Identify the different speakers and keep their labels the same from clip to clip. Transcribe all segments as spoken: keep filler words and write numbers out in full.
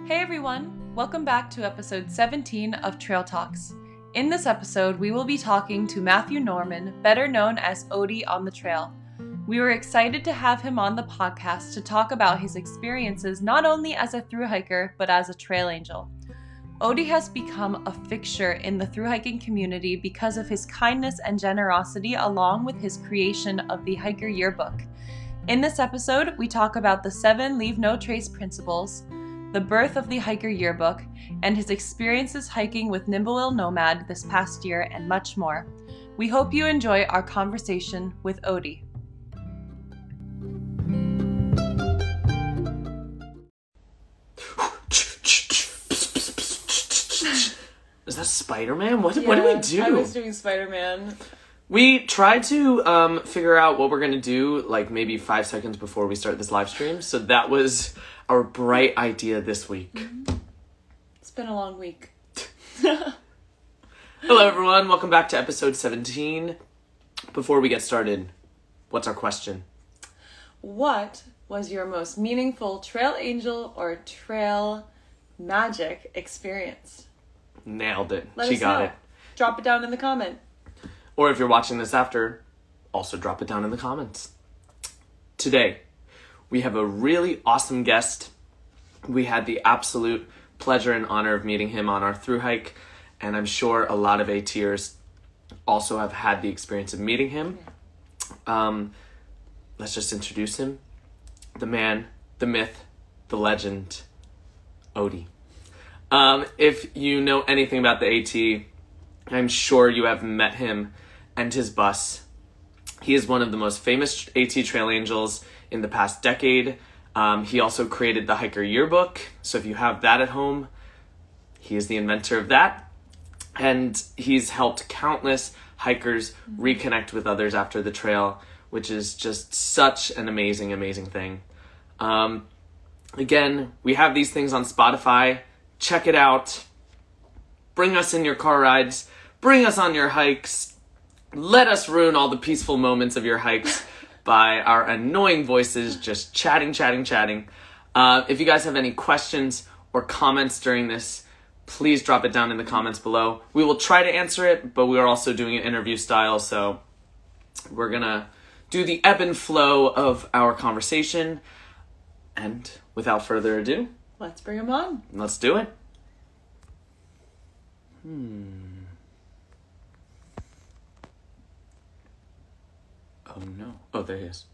Speaker 1: Hey everyone, welcome back to episode seventeen of Trail Talks. In this episode, we will be talking to Matthew Norman, better known as Odie on the trail. We were excited to have him on the podcast to talk about his experiences not only as a thru hiker, but as a trail angel. Odie has become a fixture in the thru hiking community because of his kindness and generosity, along with his creation of the Hiker Yearbook. In this episode, we talk about the seven Leave No Trace principles, the birth of the Hiker Yearbook, and his experiences hiking with Nimblewheel Nomad this past year, and much more. We hope you enjoy our conversation with Odie.
Speaker 2: Is that Spider-Man? What,
Speaker 1: Yeah,
Speaker 2: what do we do?
Speaker 1: I was doing Spider-Man.
Speaker 2: We tried to um, figure out what we're going to do, like, maybe five seconds before we start this live stream. So that was our bright idea this week.
Speaker 1: Mm-hmm. It's been a long week.
Speaker 2: Hello, everyone. Welcome back to episode seventeen. Before we get started, what's our question?
Speaker 1: What was your most meaningful trail angel or trail magic experience?
Speaker 2: Nailed it.
Speaker 1: Let
Speaker 2: she
Speaker 1: us
Speaker 2: got
Speaker 1: know.
Speaker 2: it.
Speaker 1: Drop it down in the comment.
Speaker 2: Or if you're watching this after, also drop it down in the comments. Today, we have a really awesome guest. We had the absolute pleasure and honor of meeting him on our thru hike, and I'm sure a lot of ATers also have had the experience of meeting him. Um, let's just introduce him. The man, the myth, the legend, Odie. Um, if you know anything about the AT, I'm sure you have met him and his bus. He is one of the most famous AT trail angels in the past decade. Um, he also created the Hiker Yearbook, so if you have that at home, he is the inventor of that. And he's helped countless hikers reconnect with others after the trail, which is just such an amazing, amazing thing. Um, again, we have these things on Spotify. Check it out. Bring us in your car rides. Bring us on your hikes. Let us ruin all the peaceful moments of your hikes by our annoying voices just chatting, chatting, chatting. Uh, if you guys have any questions or comments during this, please drop it down in the comments below. We will try to answer it, but we are also doing it interview style, so we're gonna do the ebb and flow of our conversation. And without further ado,
Speaker 1: Let's bring him on.
Speaker 2: let's do it. Hmm. Oh no. Oh, there he is.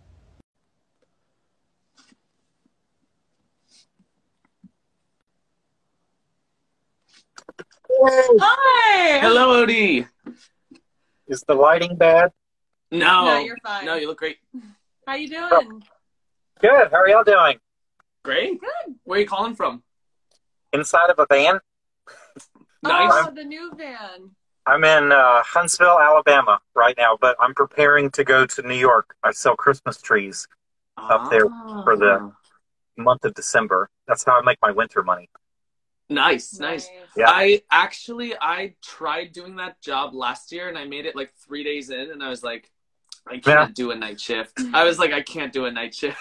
Speaker 1: Hi!
Speaker 2: Hello, Odie.
Speaker 3: Is the lighting bad?
Speaker 2: No.
Speaker 1: No, you're fine.
Speaker 2: No, you look great.
Speaker 1: How you doing?
Speaker 3: Good. How are y'all doing?
Speaker 2: Great.
Speaker 1: Good.
Speaker 2: Where are you calling from?
Speaker 3: Inside of a van?
Speaker 2: Nice.
Speaker 1: Oh, the new van.
Speaker 3: I'm in uh, Huntsville, Alabama right now, but I'm preparing to go to New York. I sell Christmas trees up there for the month of December. That's how I make my winter money.
Speaker 2: Nice, nice.
Speaker 3: Yeah.
Speaker 2: I actually, I tried doing that job last year and I made it like three days in and I was like, I can't
Speaker 3: Yeah.
Speaker 2: do a night shift. I was like, I can't do a night shift.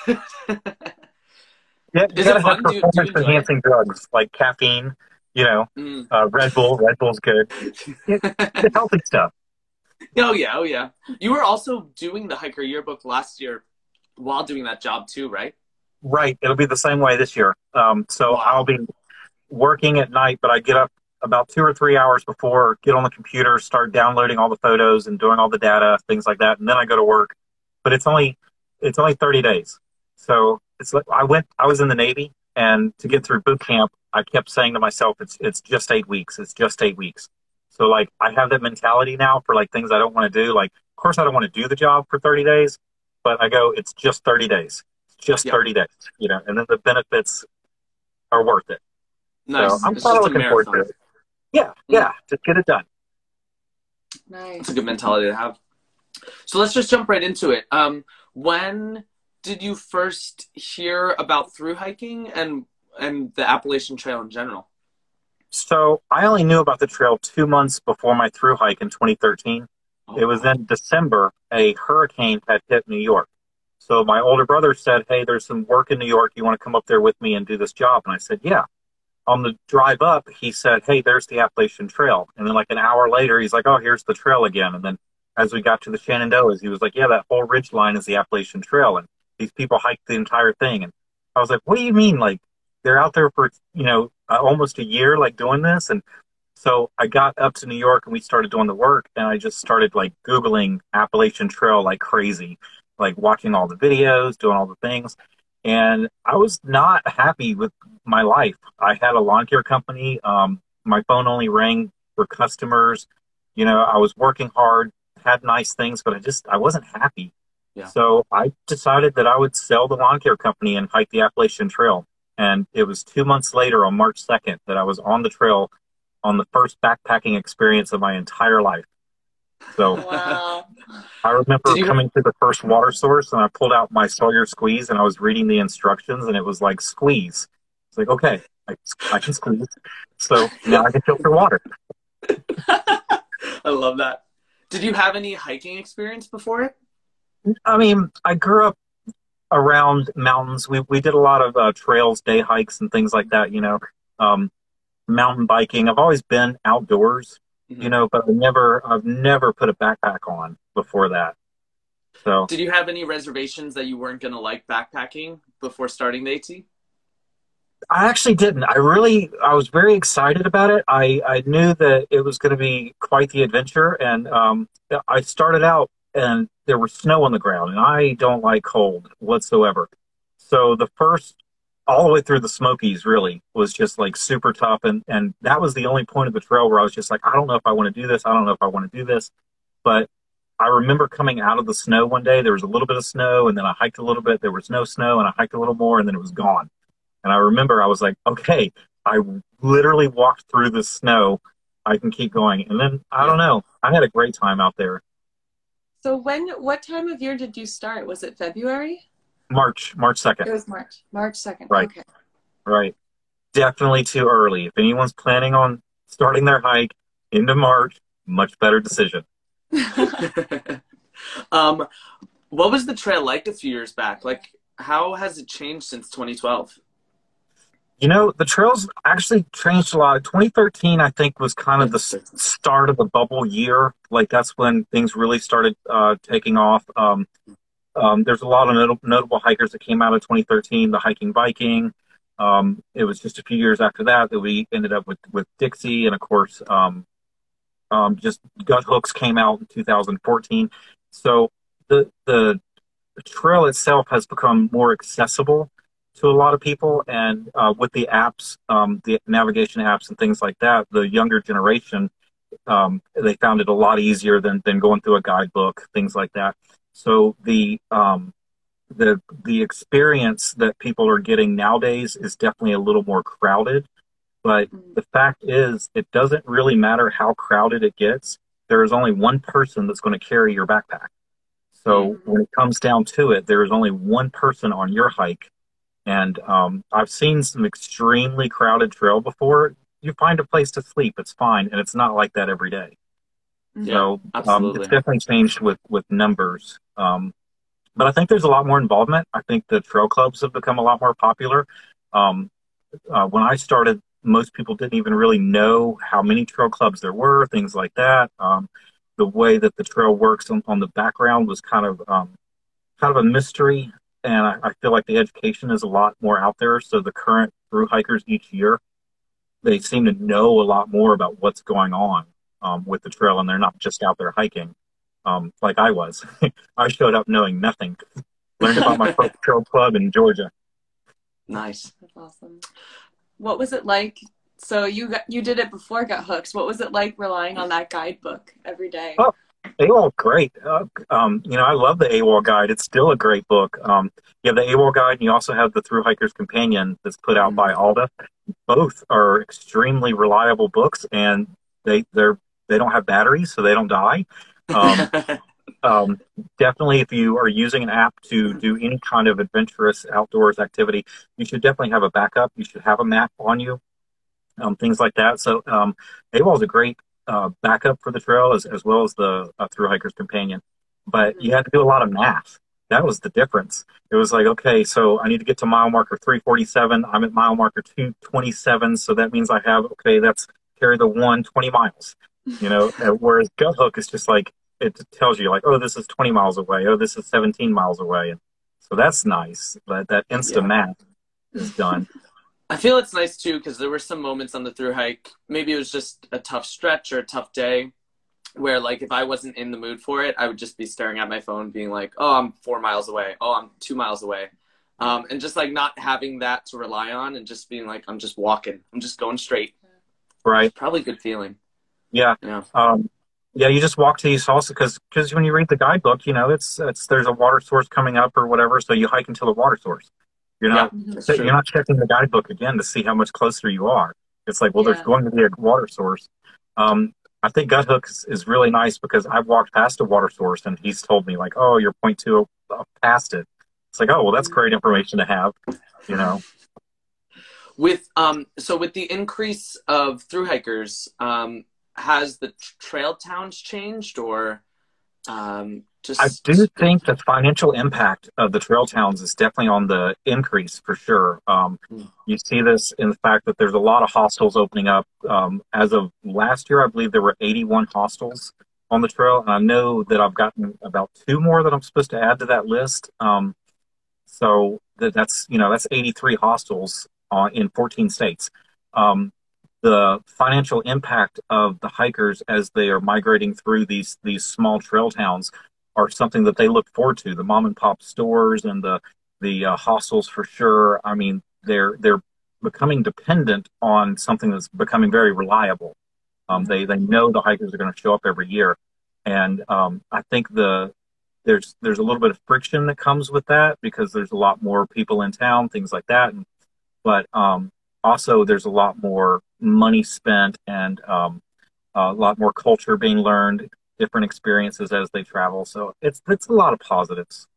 Speaker 3: Yeah, you
Speaker 2: Is
Speaker 3: gotta
Speaker 2: it
Speaker 3: have
Speaker 2: fun? Do you- do you
Speaker 3: performance
Speaker 2: enjoy it?
Speaker 3: enhancing drugs like caffeine, you know,
Speaker 2: Mm.
Speaker 3: uh, Red Bull. Red Bull's good. It's healthy stuff.
Speaker 2: Oh yeah, oh yeah. You were also doing the Hiker Yearbook last year while doing that job too, right?
Speaker 3: Right. It'll be the same way this year. Um, so
Speaker 2: Wow.
Speaker 3: I'll be working at night, but I get up about two or three hours before, get on the computer, start downloading all the photos and doing all the data, things like that, and then I go to work. But it's only it's only thirty days. So it's like I went I was in the Navy, and to get through boot camp, I kept saying to myself, it's it's just eight weeks. It's just eight weeks. So like I have that mentality now for like things I don't want to do. Like, of course I don't want to do the job for thirty days, but I go, it's just thirty days. It's just
Speaker 2: Yeah.
Speaker 3: thirty days, you know, and then the benefits are worth it.
Speaker 2: Nice.
Speaker 3: So I'm
Speaker 2: It's
Speaker 3: kind of
Speaker 2: just a
Speaker 3: looking forward to
Speaker 2: marathon.
Speaker 3: it. Yeah, yeah, just get it done.
Speaker 1: Nice.
Speaker 2: It's a good mentality to have. So let's just jump right into it. Um, when did you first hear about thru hiking and and the Appalachian Trail in general?
Speaker 3: So I only knew about the trail two months before my thru hike in twenty thirteen.
Speaker 2: Oh,
Speaker 3: It was
Speaker 2: wow.
Speaker 3: in December, a hurricane had hit New York. So my older brother said, hey, there's some work in New York. You want to come up there with me and do this job? And I said, yeah. on the drive up, he said, "Hey, there's the Appalachian Trail." And then like an hour later, he's like, "Oh, here's the trail again." And then as we got to the Shenandoahs, he was like, "Yeah, that whole ridge line is the Appalachian Trail." And these people hiked the entire thing. And I was like, "What do you mean? Like they're out there for, you know, uh, almost a year, like doing this?" And so I got up to New York and we started doing the work, and I just started like Googling Appalachian Trail like crazy, like watching all the videos, doing all the things. And I was not happy with my life. I had a lawn care company. Um, my phone only rang for customers. You know, I was working hard, had nice things, but I just, I wasn't happy.
Speaker 2: Yeah.
Speaker 3: So I decided that I would sell the lawn care company and hike the Appalachian Trail. And it was two months later on March second that I was on the trail on the first backpacking experience of my entire life. So
Speaker 1: Wow.
Speaker 3: I remember
Speaker 2: you-
Speaker 3: coming to the first water source, and I pulled out my Sawyer squeeze, and I was reading the instructions, and it was like, squeeze. It's like, okay, I, I can squeeze. So now I can filter water.
Speaker 2: I love that. Did you have any hiking experience before?
Speaker 3: I mean, I grew up around mountains. We we did a lot of uh, trails, day hikes, and things like that, you know. Um, mountain biking. I've always been outdoors,
Speaker 2: Mhm.
Speaker 3: you know, but I never, I've never put a backpack on before that. So
Speaker 2: Did you have any reservations that you weren't going to like backpacking before starting the AT?
Speaker 3: I actually didn't. I really, I was very excited about it. I, I knew that it was going to be quite the adventure. And um, I started out and there was snow on the ground, and I don't like cold whatsoever. So the first, all the way through the Smokies really was just like super tough. And, and that was the only point of the trail where I was just like, I don't know if I want to do this. I don't know if I want to do this. But I remember coming out of the snow one day, there was a little bit of snow, and then I hiked a little bit. There was no snow, and I hiked a little more, and then it was gone. And I remember I was like, okay, I literally walked through the snow. I can keep going. And then, I don't know, I had a great time out there.
Speaker 1: So when, what time of year did you start? Was it February?
Speaker 3: March, March second.
Speaker 1: It was March. March second.
Speaker 3: Right.
Speaker 1: Okay.
Speaker 3: Right. Definitely too early. If anyone's planning on starting their hike into March, much better decision.
Speaker 2: um, what was the trail like a few years back? Like, how has it changed since twenty twelve?
Speaker 3: You know, the trails actually changed a lot. twenty thirteen, I think, was kind of the s- start of the bubble year. Like, that's when things really started uh, taking off. Um, um, there's a lot of not- notable hikers that came out of twenty thirteen, the Hiking Viking. Um, it was just a few years after that that we ended up with, with Dixie. And, of course, um, um, just Gut Hooks came out in two thousand fourteen. So the, the trail itself has become more accessible to a lot of people, and uh, with the apps, um, the navigation apps and things like that, the younger generation, um, they found it a lot easier than, than going through a guidebook, things like that. So the um, the the experience that people are getting nowadays is definitely a little more crowded. But the fact is, it doesn't really matter how crowded it gets. There is only one person that's going to carry your backpack. So
Speaker 1: Mm-hmm.
Speaker 3: when it comes down to it, there is only one person on your hike. And um, I've seen some extremely crowded trail before. You find a place to sleep, it's fine, and it's not like that every day.
Speaker 1: Mhm.
Speaker 3: So um,
Speaker 2: absolutely.
Speaker 3: it's definitely changed with with numbers. Um, but I think there's a lot more involvement. I think the trail clubs have become a lot more popular. Um, uh, when I started, most people didn't even really know how many trail clubs there were, things like that. Um, the way that the trail works on, on the background was kind of um, kind of a mystery. And I, I feel like the education is a lot more out there. So the current through hikers each year, they seem to know a lot more about what's going on um, with the trail, and they're not just out there hiking um, like I was. I showed up knowing nothing. Learned about my first trail club in Georgia.
Speaker 2: Nice.
Speaker 1: That's awesome. What was it like? So you got, you did it before Gut Hooks. What was it like relying on that guidebook every day?
Speaker 3: Oh, AWOL, great. Uh, um, you know, I love the AWOL guide. It's still a great book. Um, you have the AWOL guide, and you also have the Through Hiker's Companion that's put out by Alda. Both are extremely reliable books, and they they're they don't have batteries, so they don't die. Um, um, definitely, if you are using an app to do any kind of adventurous outdoors activity, you should definitely have a backup. You should have a map on you, um, things like that. So um, AWOL is a great uh, backup for the trail, as, as well as the uh, Through Hiker's Companion. But you have to do a lot of math. that was the difference. It was like, okay, so I need to get to mile marker three forty-seven. I'm at mile marker two twenty-seven. So that means I have, okay, that's carry the one twenty miles, you know, whereas Gut Hook is just like, it tells you like, oh, this is twenty miles away. Oh, this is seventeen miles away. And so that's nice. That, that instant
Speaker 2: Yeah.
Speaker 3: math is done.
Speaker 2: I feel it's nice too, because there were some moments on the through hike, maybe it was just a tough stretch or a tough day, where like if I wasn't in the mood for it, I would just be staring at my phone being like, oh, I'm four miles away. Oh, I'm two miles away. Um, and just like not having that to rely on and just being like, I'm just walking. I'm just going straight.
Speaker 3: Right.
Speaker 2: Probably a good feeling.
Speaker 3: Yeah.
Speaker 2: Yeah.
Speaker 3: Um, yeah, you just walk to these also because because when you read the guidebook, you know, it's it's there's a water source coming up or whatever, so you hike until the water source. You're not
Speaker 2: Yeah, that's
Speaker 3: you're
Speaker 2: true.
Speaker 3: not checking the guidebook again to see how much closer you are. It's like, well,
Speaker 1: Yeah.
Speaker 3: there's going to be a water source. Um, I think Gut Hook is, is really nice because I've walked past a water source and he's told me like, oh, you're point two past it. It's like, oh, well, that's great information to have, you know.
Speaker 2: With um, so with the increase of through hikers, um, has the trail towns changed or um, just?
Speaker 3: I do think the financial impact of the trail towns is definitely on the increase for sure. Um,
Speaker 2: Mm.
Speaker 3: you see this in the fact that there's a lot of hostels opening up. Um, as of last year, I believe there were eighty-one hostels on the trail, and I know that I've gotten about two more that I'm supposed to add to that list. Um, so that, that's you know that's eighty-three hostels uh, in fourteen states. Um, the financial impact of the hikers as they are migrating through these these small trail towns are something that they look forward to. The mom and pop stores and the the uh, hostels for sure. I mean, they're they're becoming dependent on something that's becoming very reliable. Um, they they know the hikers are going to show up every year, and um, I think the there's there's a little bit of friction that comes with that because there's a lot more people in town, things like that. And, but um, also there's a lot more money spent and um, a lot more culture being learned, different experiences as they travel. So it's it's a lot of positives.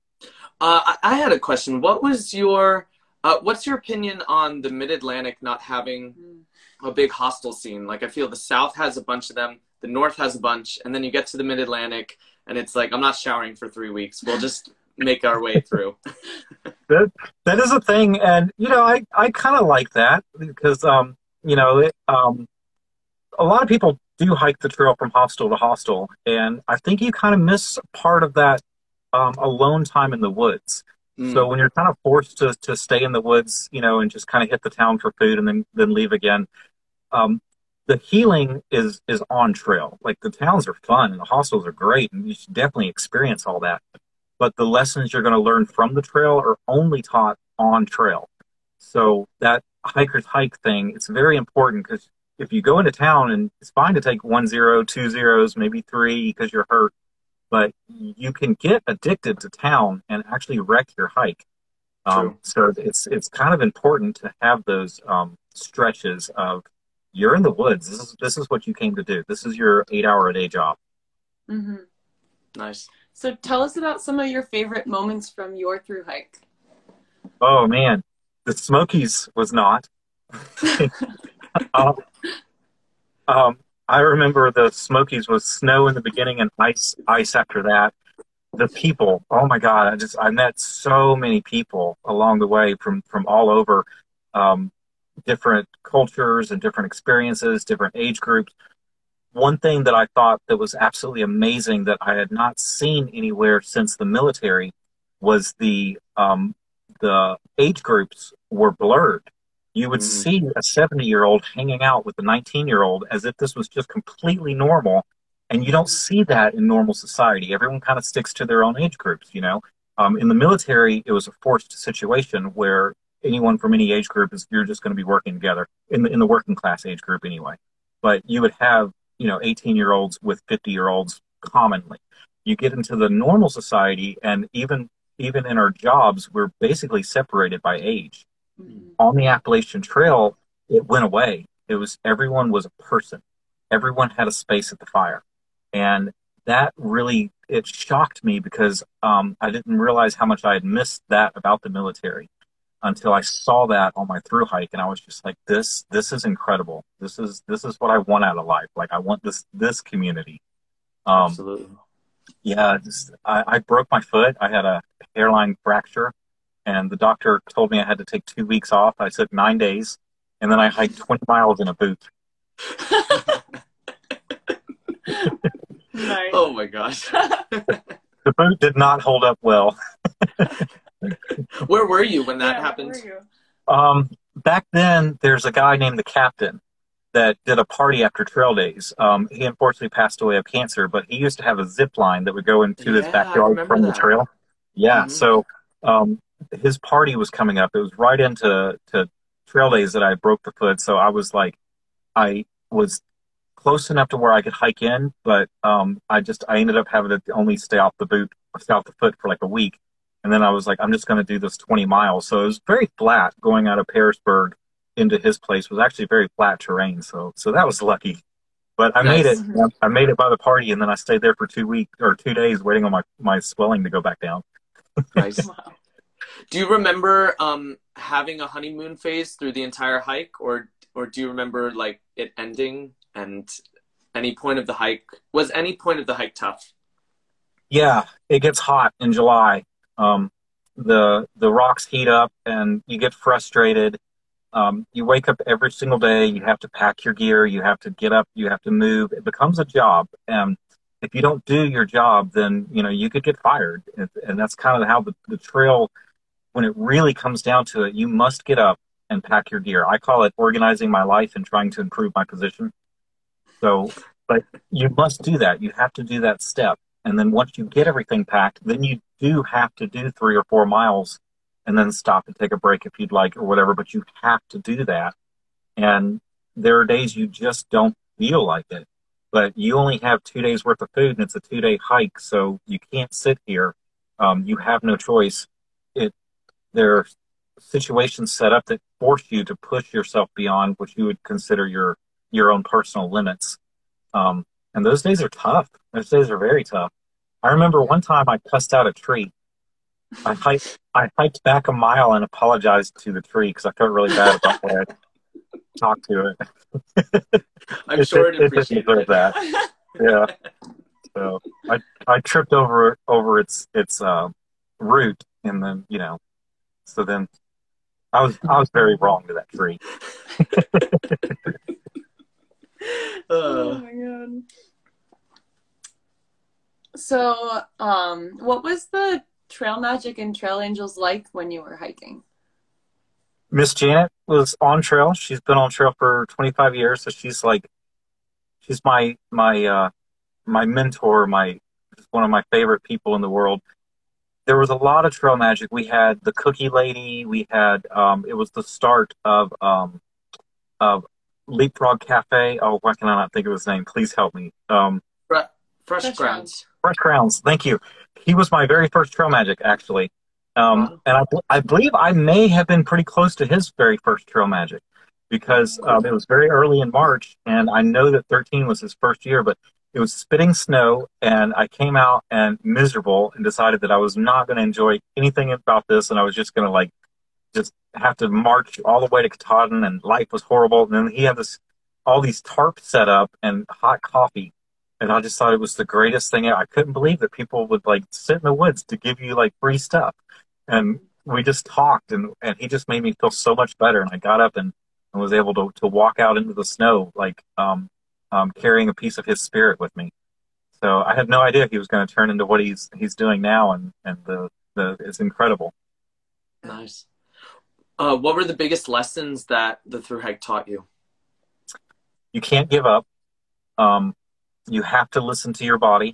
Speaker 2: Uh, I, I had a question. What was your, uh, what's your opinion on the Mid-Atlantic not having a big hostel scene? Like, I feel the South has a bunch of them, the North has a bunch, and then you get to the Mid-Atlantic, and it's like, I'm not showering for three weeks. We'll just make our way through.
Speaker 3: That that is a thing, and you know, I I kind of like that because um you know it, um a lot of people do hike the trail from hostel to hostel, and I think you kind of miss part of that um, alone time in the woods.
Speaker 2: Mm.
Speaker 3: So when you're kind of forced to to stay in the woods, you know, and just kind of hit the town for food and then then leave again, um, the healing is is on trail. Like the towns are fun and the hostels are great, and you should definitely experience all that. But the lessons you're going to learn from the trail are only taught on trail. So that hiker's hike thing, it's very important because if you go into town, and it's fine to take one zero, two zeros, maybe three because you're hurt, but you can get addicted to town and actually wreck your hike. Um, so it's it's kind of important to have those um, stretches of you're in the woods. This is this is what you came to do. This is your eight hour a day job.
Speaker 1: Mm-hmm.
Speaker 2: Nice.
Speaker 1: So tell us about some of your favorite moments from your through hike.
Speaker 3: Oh man, the Smokies was not. um, um, I remember the Smokies was snow in the beginning and ice ice after that. The people, oh my God, I just I met so many people along the way from from all over, um, different cultures and different experiences, different age groups. One thing that I thought that was absolutely amazing that I had not seen anywhere since the military was the um, the age groups were blurred. You would
Speaker 2: Mm.
Speaker 3: see a seventy-year-old hanging out with a nineteen-year-old as if this was just completely normal, and you don't see that in normal society. Everyone kind of sticks to their own age groups, you know. Um, in the military, it was a forced situation where anyone from any age group is you're just going to be working together in the in the working class age group anyway. But you would have you know, eighteen year olds with fifty year olds commonly. You get into the normal society and even, even in our jobs, we're basically separated by age.
Speaker 1: Mm-hmm.
Speaker 3: On the Appalachian Trail, it went away. It was, everyone was a person. Everyone had a space at the fire. And that really, it shocked me because um, I didn't realize how much I had missed that about the military until I saw that on my through hike, and I was just like, "This, this is incredible. This is this is what I want out of life. Like, I want this this community." Um,
Speaker 2: Absolutely.
Speaker 3: Yeah, just, I, I broke my foot. I had a hairline fracture, and the doctor told me I had to take two weeks off. I took nine days, and then I hiked twenty miles in a boot.
Speaker 1: Nice.
Speaker 2: Oh my gosh.
Speaker 3: The boot did not hold up well.
Speaker 2: Where were you when that
Speaker 1: Yeah,
Speaker 2: happened?
Speaker 1: where were you?
Speaker 3: Um, back then, there's a guy named the Captain that did a party after trail days. Um, he unfortunately passed away of cancer, but he used to have a zip line that would go into his
Speaker 2: Yeah, I
Speaker 3: backyard
Speaker 2: remember
Speaker 3: from the
Speaker 2: that.
Speaker 3: trail. Yeah,
Speaker 2: Mhm.
Speaker 3: so um, his party was coming up. It was right into to trail days that I broke the foot. So I was like, I was close enough to where I could hike in, but um, I just I ended up having to only stay off the boot, stay off the foot for like a week, and then I was like, I'm just going to do this twenty miles. So it was very flat going out of Pearisburg into his place. It was actually very flat terrain, so so that was lucky. But I made it.
Speaker 2: Nice.
Speaker 1: Mhm.
Speaker 3: I made it by the party, and then I stayed there for two weeks or two days, waiting on my my swelling to go back down.
Speaker 2: Nice.
Speaker 1: Wow.
Speaker 2: Do you remember um having a honeymoon phase through the entire hike, or or do you remember like it ending and any point of the hike? Was any point of the hike tough?
Speaker 3: Yeah, it gets hot in July. Um, the the rocks heat up, and you get frustrated. Um, you wake up every single day. You have to pack your gear. You have to get up. You have to move. It becomes a job, and if you don't do your job, then you know you could get fired. And, and that's kind of how the, the trail, when it really comes down to it, you must get up and pack your gear. I call it organizing my life and trying to improve my position. So, but you must do that. You have to do that step. And then once you get everything packed, then you do have to do three or four miles and then stop and take a break if you'd like or whatever. But you have to do that. And there are days you just don't feel like it. But you only have two days worth of food and it's a two day hike. So you can't sit here. Um, you have no choice. It, there are situations set up that force you to push yourself beyond what you would consider your your own personal limits. Um, and those days are tough. Those days are very tough. I remember one time I cussed out a tree. I hiked, I hiked back a mile and apologized to the tree because I felt really bad about what I talked to it.
Speaker 2: I'm
Speaker 3: It,
Speaker 2: sure
Speaker 3: it,
Speaker 2: it
Speaker 3: it didn't
Speaker 2: appreciated
Speaker 3: deserve
Speaker 2: it.
Speaker 3: that. Yeah. So I I tripped over over its its uh, root, and then you know, so then I was I was very wrong to that tree.
Speaker 1: Oh
Speaker 2: Uh,
Speaker 1: my god. So, um, what was the Trail Magic and Trail Angels like when you were hiking?
Speaker 3: Miss Janet was on trail. She's been on trail for twenty-five years, so she's like she's my my uh my mentor, my just one of my favorite people in the world. There was a lot of trail magic. We had the Cookie Lady. We had um it was the start of um of Leapfrog Cafe. Oh, why can I not think of his name? Please help me. Um,
Speaker 2: Fre- fresh
Speaker 1: Fresh
Speaker 2: grounds.
Speaker 3: Fresh Crowns. Thank you. He was my very first trail magic, actually. Um,
Speaker 2: Wow.
Speaker 3: and I, I believe I may have been pretty close to his very first trail magic because um, it was very early in March, and I know that thirteen was his first year, but it was spitting snow, and I came out and miserable and decided that I was not going to enjoy anything about this, and I was just going to like just have to march all the way to Katahdin, and life was horrible. And then he had this all these tarps set up and hot coffee, and I just thought it was the greatest thing. I couldn't believe that people would like sit in the woods to give you like free stuff. And we just talked, and, and he just made me feel so much better. And I got up and, and was able to, to walk out into the snow, like um, um, carrying a piece of his spirit with me. So I had no idea he was going to turn into what he's he's doing now, and and the, the it's incredible.
Speaker 2: Nice. Uh, what were the biggest lessons that the through hike taught you?
Speaker 3: You can't give up. Um, you have to listen to your body.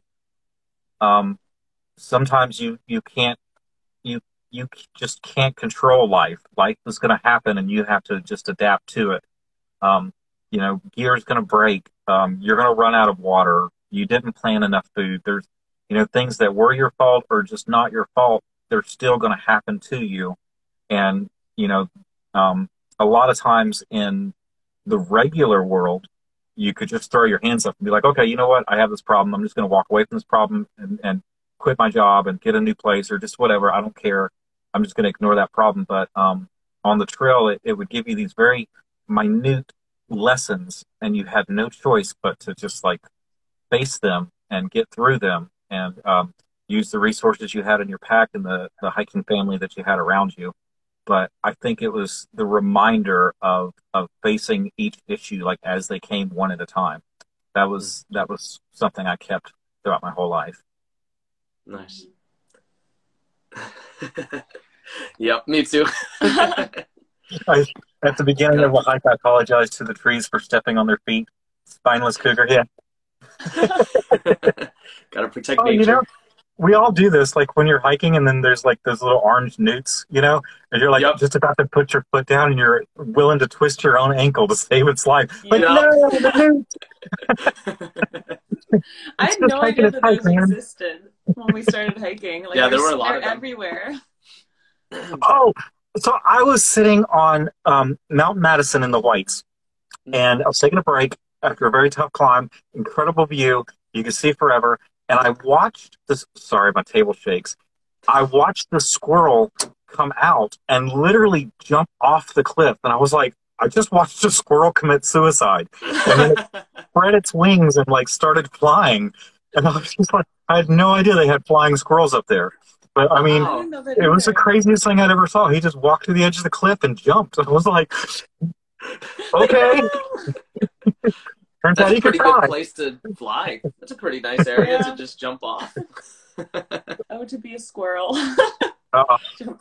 Speaker 3: Um, sometimes you you can't you you just can't control life. Life is going to happen, and you have to just adapt to it. Um, you know, gear is going to break. Um, you're going to run out of water. You didn't plan enough food. There's, you know, things that were your fault or just not your fault. They're still going to happen to you. And, you know, um, a lot of times in the regular world, you could just throw your hands up and be like, okay, you know what? I have this problem. I'm just going to walk away from this problem and, and quit my job and get a new place or just whatever. I don't care. I'm just going to ignore that problem. But um, on the trail, it, it would give you these very minute lessons, and you had no choice but to just like face them and get through them and um, use the resources you had in your pack and the, the hiking family that you had around you. But I think it was the reminder of, of facing each issue like as they came one at a time. That was that was something I kept throughout my whole life.
Speaker 2: Nice. Yep, me too.
Speaker 3: I, at the beginning of a hike, I apologized to the trees for stepping on their feet. Spineless cougar, yeah.
Speaker 2: Gotta protect
Speaker 3: oh,
Speaker 2: nature.
Speaker 3: You know, we all do this, like when you're hiking and then there's like those little orange newts, you know, and you're like yep. just about to put your foot down and you're willing to twist your own ankle to save its life. Like, yep. no, the newt.
Speaker 1: I had no idea that those man. existed when we started hiking. Like,
Speaker 2: yeah, there were a lot of them.
Speaker 1: Everywhere.
Speaker 3: Oh, so I was sitting on um, Mount Madison in the Whites, and I was taking a break after a very tough climb, incredible view, you can see forever, and I watched this, sorry, my table shakes, I watched the squirrel come out and literally jump off the cliff, and I was like, I just watched a squirrel commit suicide, and then it spread its wings and like started flying, and I was just like, I had no idea they had flying squirrels up there. But I mean,
Speaker 1: I
Speaker 3: it was the craziest thing I'd ever saw. He just walked to the edge of the cliff and jumped. I was like, okay.
Speaker 2: That's a pretty good place to fly. That's a pretty nice area yeah. to just jump off.
Speaker 1: Oh, to be a squirrel.
Speaker 3: uh,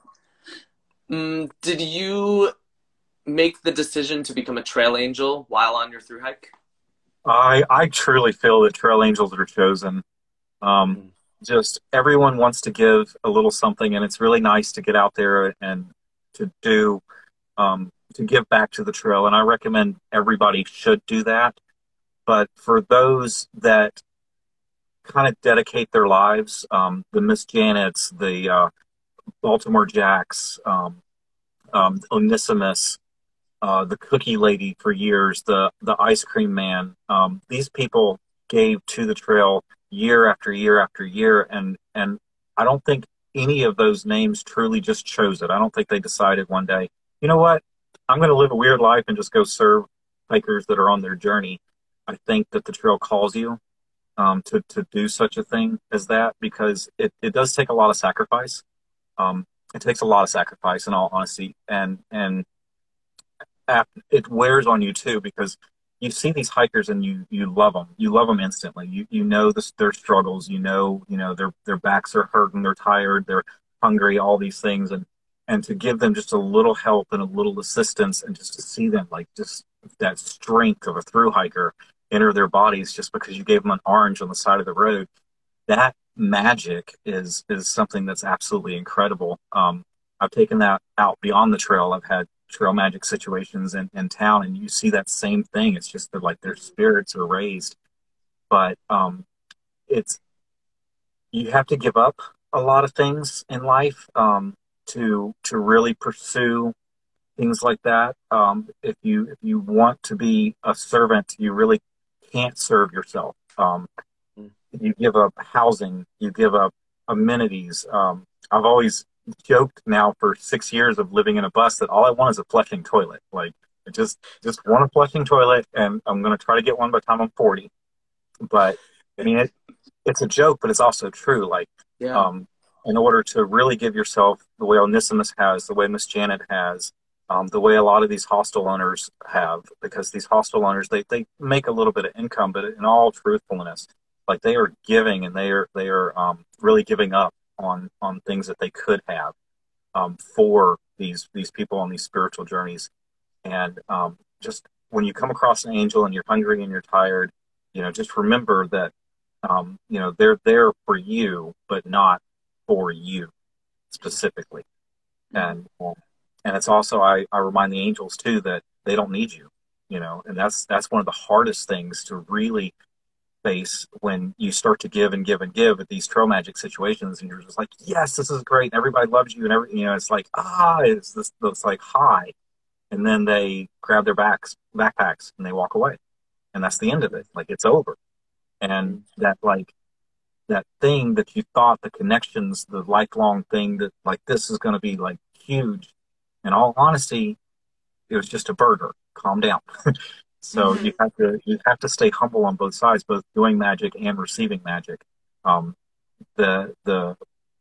Speaker 2: mm, did you make the decision to become a trail angel while on your thru hike?
Speaker 3: I I truly feel that trail angels are chosen. Um, mm. Just everyone wants to give a little something, and it's really nice to get out there and to do um, to give back to the trail. And I recommend everybody should do that. But for those that kind of dedicate their lives, um, the Miss Janets, the uh, Baltimore Jacks, um, um, Onesimus, uh, the Cookie Lady for years, the the Ice Cream Man, um, these people gave to the trail year after year after year, and and I don't think any of those names truly just chose it. I don't think they decided one day, you know what, I'm going to live a weird life and just go serve hikers that are on their journey. I think that the trail calls you um, to to do such a thing as that, because it, it does take a lot of sacrifice. Um, it takes a lot of sacrifice, in all honesty, and and it wears on you too, because you see these hikers and you, you love them. You love them instantly. You you know this, their struggles. You know you know their their backs are hurting. They're tired. They're hungry. All these things, and and to give them just a little help and a little assistance, and just to see them like just that strength of a thru hiker enter their bodies just because you gave them an orange on the side of the road. That magic is is something that's absolutely incredible. Um, I've taken that out beyond the trail. I've had trail magic situations in, in town, and you see that same thing. It's just that like their spirits are raised, but um, it's you have to give up a lot of things in life um, to to really pursue things like that. Um, if you if you want to be a servant, you really can't serve yourself. Um, you give up housing, you give up amenities. Um, I've always joked now for six years of living in a bus that all I want is a flushing toilet. Like, I just just want a flushing toilet, and I'm going to try to get one by the time I'm forty. But I mean, it, it's a joke, but it's also true. Like, yeah. um, in order to really give yourself the way Onesimus has, the way Miss Janet has, um, the way a lot of these hostel owners have, because these hostel owners, they, they make a little bit of income, but in all truthfulness, like they are giving, and they are they are um, really giving up on on things that they could have um, for these these people on these spiritual journeys. And um, just when you come across an angel and you're hungry and you're tired, you know, just remember that um, you know, they're there for you, but not for you specifically. And um, and it's also I, I remind the angels too that they don't need you, you know, and that's that's one of the hardest things to really face when you start to give and give and give at these trail magic situations, and you're just like, yes, this is great, and everybody loves you, and every, you know, it's like, ah, it's this, it's like high, and then they grab their backs, backpacks, and they walk away, and that's the end of it. Like, it's over, and that like that thing that you thought, the connections, the lifelong thing that like this is going to be like huge. In all honesty, it was just a burger. Calm down. So mm-hmm. you have to you have to stay humble on both sides, both doing magic and receiving magic. Um, the the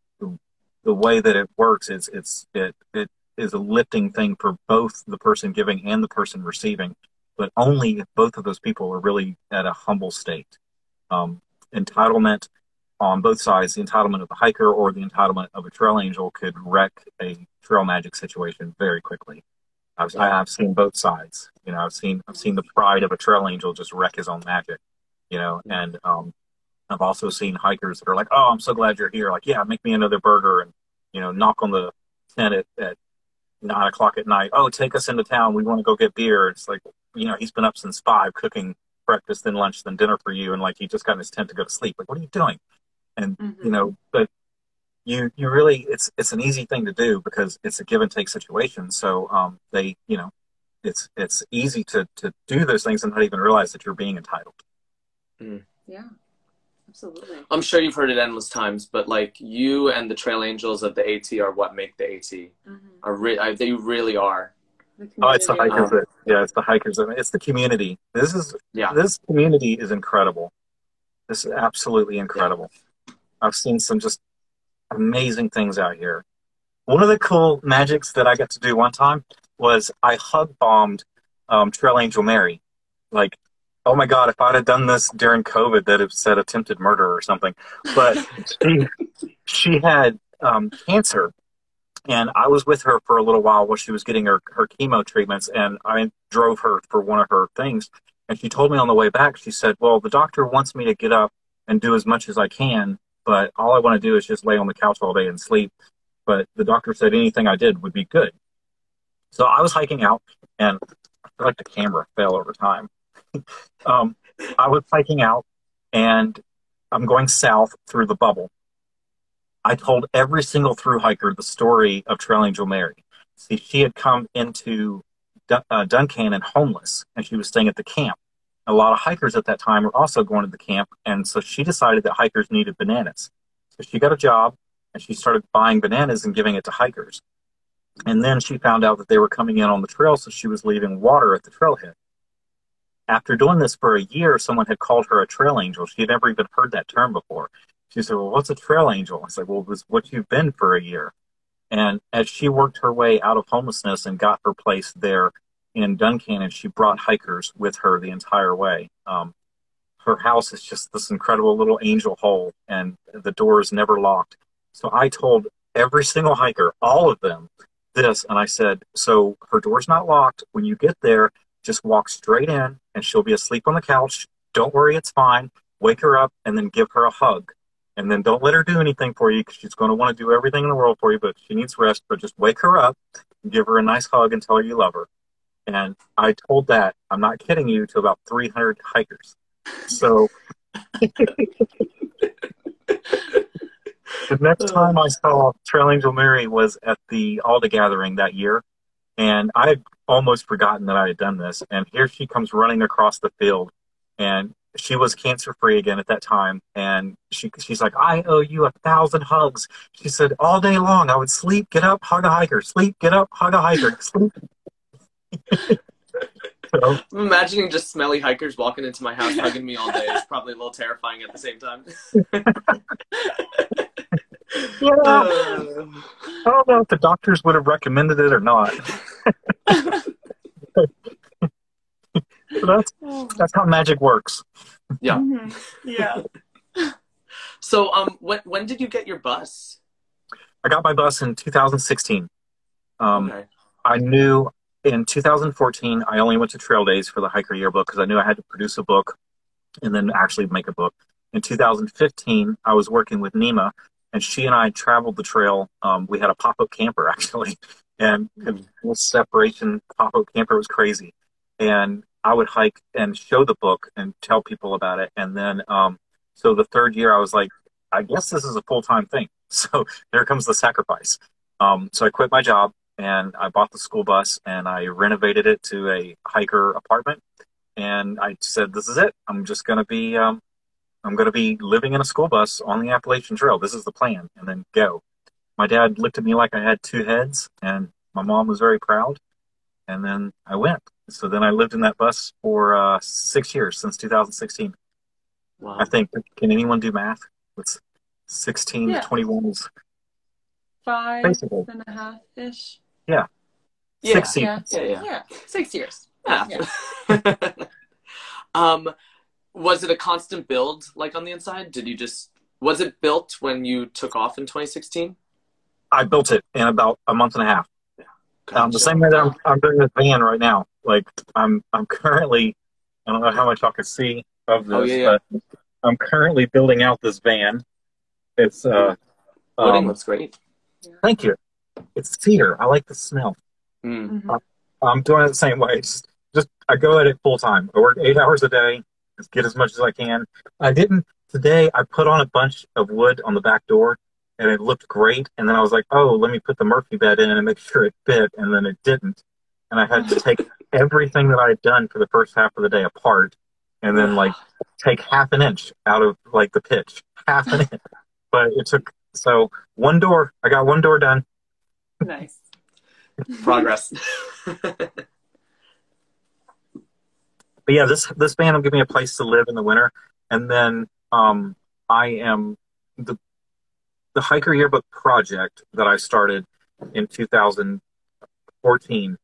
Speaker 3: the way that it works is it's it it is a lifting thing for both the person giving and the person receiving, but only if both of those people are really at a humble state. Um, entitlement on both sides, the entitlement of the hiker or the entitlement of a trail angel could wreck a trail magic situation very quickly. I've, I- I've seen both sides. You know, I've seen I've seen the pride of a trail angel just wreck his own magic. You know, and um, I've also seen hikers that are like, "Oh, I'm so glad you're here. Like, yeah, make me another burger," and you know, knock on the tent at, at nine o'clock at night. "Oh, take us into town. We want to go get beer." It's like, you know, he's been up since five cooking breakfast, then lunch, then dinner for you, and like he just got in his tent to go to sleep. Like, what are you doing? And
Speaker 1: Mm-hmm.
Speaker 3: you know, but you you really it's it's an easy thing to do because it's a give and take situation. So um, they you know, it's it's easy to to do those things and not even realize that you're being entitled.
Speaker 2: Mm.
Speaker 1: Yeah, absolutely.
Speaker 2: I'm sure you've heard it endless times, but like you and the trail angels of the AT are what make the AT.
Speaker 1: Mm-hmm.
Speaker 2: Are re- I, they really are.
Speaker 1: The
Speaker 3: Oh, it's the
Speaker 1: community.
Speaker 3: hikers
Speaker 2: Um,
Speaker 3: that yeah, it's the hikers. I mean, it's the community. This is
Speaker 2: Yeah.
Speaker 3: this community is incredible. This is absolutely incredible. I've seen some just amazing things out here. One of the cool magics that I got to do one time was I hug bombed um, Trail Angel Mary. Like, oh my God, if I'd have done this during COVID, that'd have said attempted murder or something. But she she had um, cancer, and I was with her for a little while while she was getting her, her chemo treatments, and I drove her for one of her things. And she told me on the way back, she said, well, the doctor wants me to get up and do as much as I can, but all I want to do is just lay on the couch all day and sleep. But the doctor said anything I did would be good. So I was hiking out, and I feel like the camera fell over time. um, I was hiking out, and I'm going south through the bubble. I told every single through hiker the story of Trail Angel Mary. See, she had come into Dun- uh, Duncannon homeless, and she was staying at the camp. A lot of hikers at that time were also going to the camp, and so she decided that hikers needed bananas. So she got a job, and she started buying bananas and giving it to hikers. And then she found out that they were coming in on the trail, so she was leaving water at the trailhead. After doing this for a year, someone had called her a trail angel. She had never even heard that term before. She said, well, what's a trail angel? I said, well, it was what you've been for a year. And as she worked her way out of homelessness and got her place there in Duncannon, she brought hikers with her the entire way. Um, her house is just this incredible little angel hole, and the door is never locked. So I told every single hiker, all of them, this, and I said, so her door's not locked. When you get there, just walk straight in, and she'll be asleep on the couch. Don't worry, it's fine. Wake her up, and then give her a hug. And then don't let her do anything for you, because she's going to want to do everything in the world for you, but she needs rest. But just wake her up, and give her a nice hug, and tell her you love her. And I told that, I'm not kidding you, to about three hundred hikers. So the next time I saw Trail Angel Mary was at the Alda Gathering that year, and I had almost forgotten that I had done this. And here she comes running across the field, and she was cancer-free again at that time. And she she's like, I owe you a thousand hugs. She said, all day long, I would sleep, get up, hug a hiker, sleep, get up, hug a hiker, sleep. So,
Speaker 2: I'm imagining just smelly hikers walking into my house hugging me all day. It's probably a little terrifying at the same time.
Speaker 3: yeah, I don't know if the doctors would have recommended it or not. So that's that's how magic works.
Speaker 2: Yeah.
Speaker 1: Mm-hmm. Yeah.
Speaker 2: So, um, when when did you get your bus?
Speaker 3: I got my bus in two thousand sixteen. Um,
Speaker 2: Okay.
Speaker 3: I knew in two thousand fourteen I only went to Trail Days for the Hiker Yearbook because I knew I had to produce a book and then actually make a book. In two thousand fifteen, I was working with Nima, and she and I traveled the trail. Um, we had a pop-up camper, actually, and
Speaker 2: Mm.
Speaker 3: the separation pop-up camper was crazy. And I would hike and show the book and tell people about it. And then, um, so the third year, I was like, I guess this is a full-time thing. So there comes the sacrifice. Um, so I quit my job, and I bought the school bus, and I renovated it to a hiker apartment. And I said, this is it. I'm just going to be, um, I'm going to be living in a school bus on the Appalachian Trail. This is the plan. And then go. My dad looked at me like I had two heads, and my mom was very proud. And then I went. So then I lived in that bus for uh, six years, since two thousand sixteen.
Speaker 2: Wow.
Speaker 3: I think, can anyone do math? It's sixteen
Speaker 1: Yeah.
Speaker 3: to twenty-one is
Speaker 1: Five
Speaker 3: basically,
Speaker 1: and a half ish.
Speaker 3: yeah,
Speaker 2: Yeah.
Speaker 3: six
Speaker 1: Yeah.
Speaker 3: seasons.
Speaker 2: Yeah, yeah.
Speaker 1: Yeah. Six years.
Speaker 2: Yeah.
Speaker 1: Yeah.
Speaker 2: um, was it a constant build, like on the inside? Did you just, was it built when you took off in twenty sixteen?
Speaker 3: I built it in about a month and a half.
Speaker 2: Gotcha.
Speaker 3: Um, the same way that I'm, I'm doing this van right now. Like I'm, I'm currently, I don't know how much y'all can see of this,
Speaker 2: Oh, yeah, yeah.
Speaker 3: but I'm currently building out this van. It's, uh,
Speaker 2: Wooding
Speaker 3: um,
Speaker 2: looks great.
Speaker 3: thank you. It's cedar. I like the smell.
Speaker 2: Mm.
Speaker 1: Mhm.
Speaker 3: I'm doing it the same way. Just, just I go at it full time. I work eight hours a day. Just get as much as I can. I didn't today. I put on a bunch of wood on the back door, and it looked great. And then I was like, oh, let me put the Murphy bed in and make sure it fit. And then it didn't. And I had to take everything that I had done for the first half of the day apart, and then like take half an inch out of like the pitch, half an inch. But it took so one door. I got one door done.
Speaker 1: Nice.
Speaker 2: Progress.
Speaker 3: But yeah, this this van will give me a place to live in the winter, and then um, I am the the Hiker Yearbook project that I started in two thousand fourteen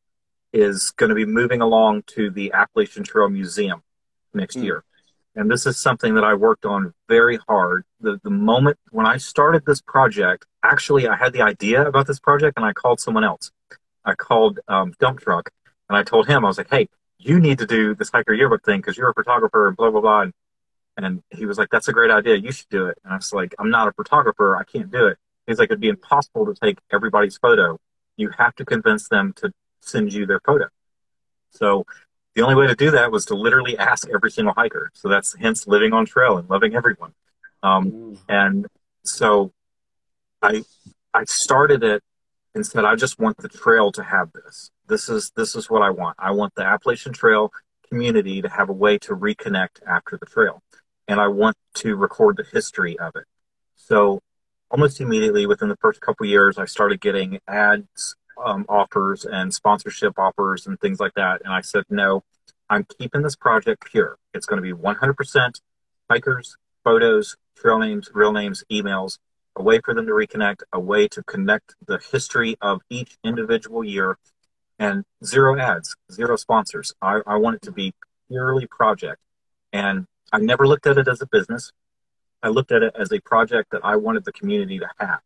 Speaker 3: is going to be moving along to the Appalachian Trail Museum next
Speaker 2: Mm.
Speaker 3: year, and this is something that I worked on very hard. The the moment when I started this project, actually, I had the idea about this project, and I called someone else. I called um, Dump Truck, and I told him, I was like, hey, you need to do this Hiker Yearbook thing because you're a photographer and blah, blah, blah. And, and he was like, that's a great idea. You should do it. And I was like, I'm not a photographer. I can't do it. He's like, it'd be impossible to take everybody's photo. You have to convince them to send you their photo. So the only way to do that was to literally ask every single hiker. So that's hence living on trail and loving everyone. Um,
Speaker 2: Mm.
Speaker 3: and so I, I started it and said, I just want the trail to have this. This is this is what I want. I want the Appalachian Trail community to have a way to reconnect after the trail. And I want to record the history of it. So almost immediately within the first couple of years, I started getting ads um, offers and sponsorship offers and things like that. And I said, no, I'm keeping this project pure. It's going to be one hundred percent hikers, photos, trail names, real names, emails, a way for them to reconnect, a way to connect the history of each individual year, and zero ads, zero sponsors. I, I want it to be purely project. And I never looked at it as a business. I looked at it as a project that I wanted the community to have.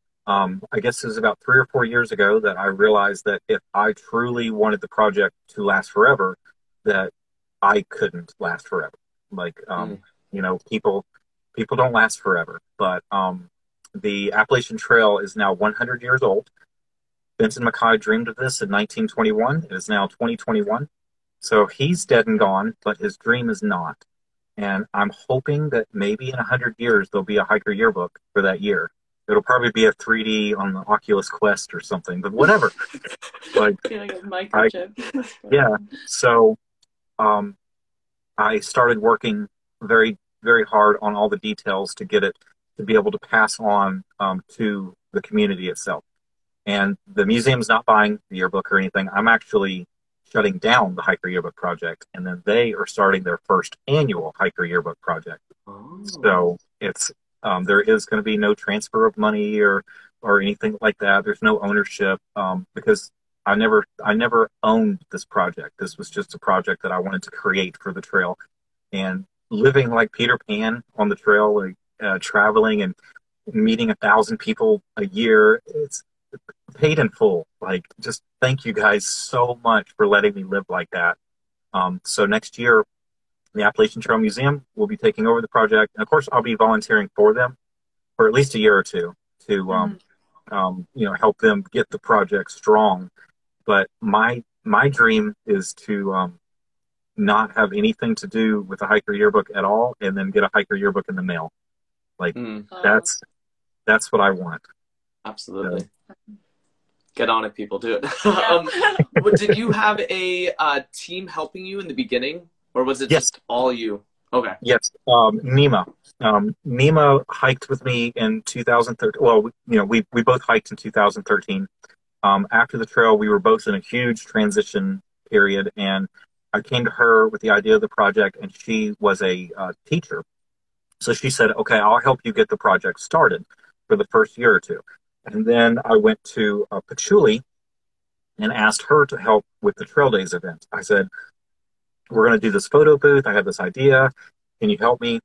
Speaker 3: Um, I guess it was about three or four years ago that I realized that if I truly wanted the project to last forever, that I couldn't last forever. Like, um,
Speaker 2: Mm.
Speaker 3: you know, people, people don't last forever, but, um, the Appalachian Trail is now one hundred years old. Benson Mackay dreamed of this in nineteen twenty-one. It is now twenty twenty-one. So he's dead and gone, but his dream is not. And I'm hoping that maybe in one hundred years, there'll be a Hiker Yearbook for that year. It'll probably be a three D on the Oculus Quest or something, but whatever. Like,
Speaker 1: Feeling a microchip.
Speaker 3: yeah. So um, I started working very, very hard on all the details to get it to be able to pass on um, to the community itself. And the museum's not buying the yearbook or anything. I'm actually shutting down the Hiker Yearbook project, and then they are starting their first annual Hiker Yearbook project.
Speaker 2: Oh.
Speaker 3: So it's um, there is going to be no transfer of money or or anything like that. There's no ownership um, because I never I never owned this project. This was just a project that I wanted to create for the trail, and living like Peter Pan on the trail, like uh, traveling and meeting a thousand people a year. It's paid in full. Like, just thank you guys so much for letting me live like that. Um, so next year, the Appalachian Trail Museum will be taking over the project. And of course, I'll be volunteering for them for at least a year or two to, um, mm-hmm. um, you know, help them get the project strong. But my, my dream is to, um, not have anything to do with a Hiker Yearbook at all, and then get a Hiker Yearbook in the mail. Like, mm. that's, that's what I want.
Speaker 2: Absolutely. Yeah. Get on it, people. Do it. um, did you have a uh, team helping you in the beginning, or was it yes. just all you? Okay.
Speaker 3: Yes. Um, Nima. Um, Nima hiked with me in two thousand thirteen. Well, we, you know, we we both hiked in two thousand thirteen. Um, after the trail, we were both in a huge transition period, and I came to her with the idea of the project, and she was a uh, teacher So she said, okay, I'll help you get the project started for the first year or two. And then I went to uh, Patchouli and asked her to help with the Trail Days event. I said, we're going to do this photo booth. I have this idea. Can you help me?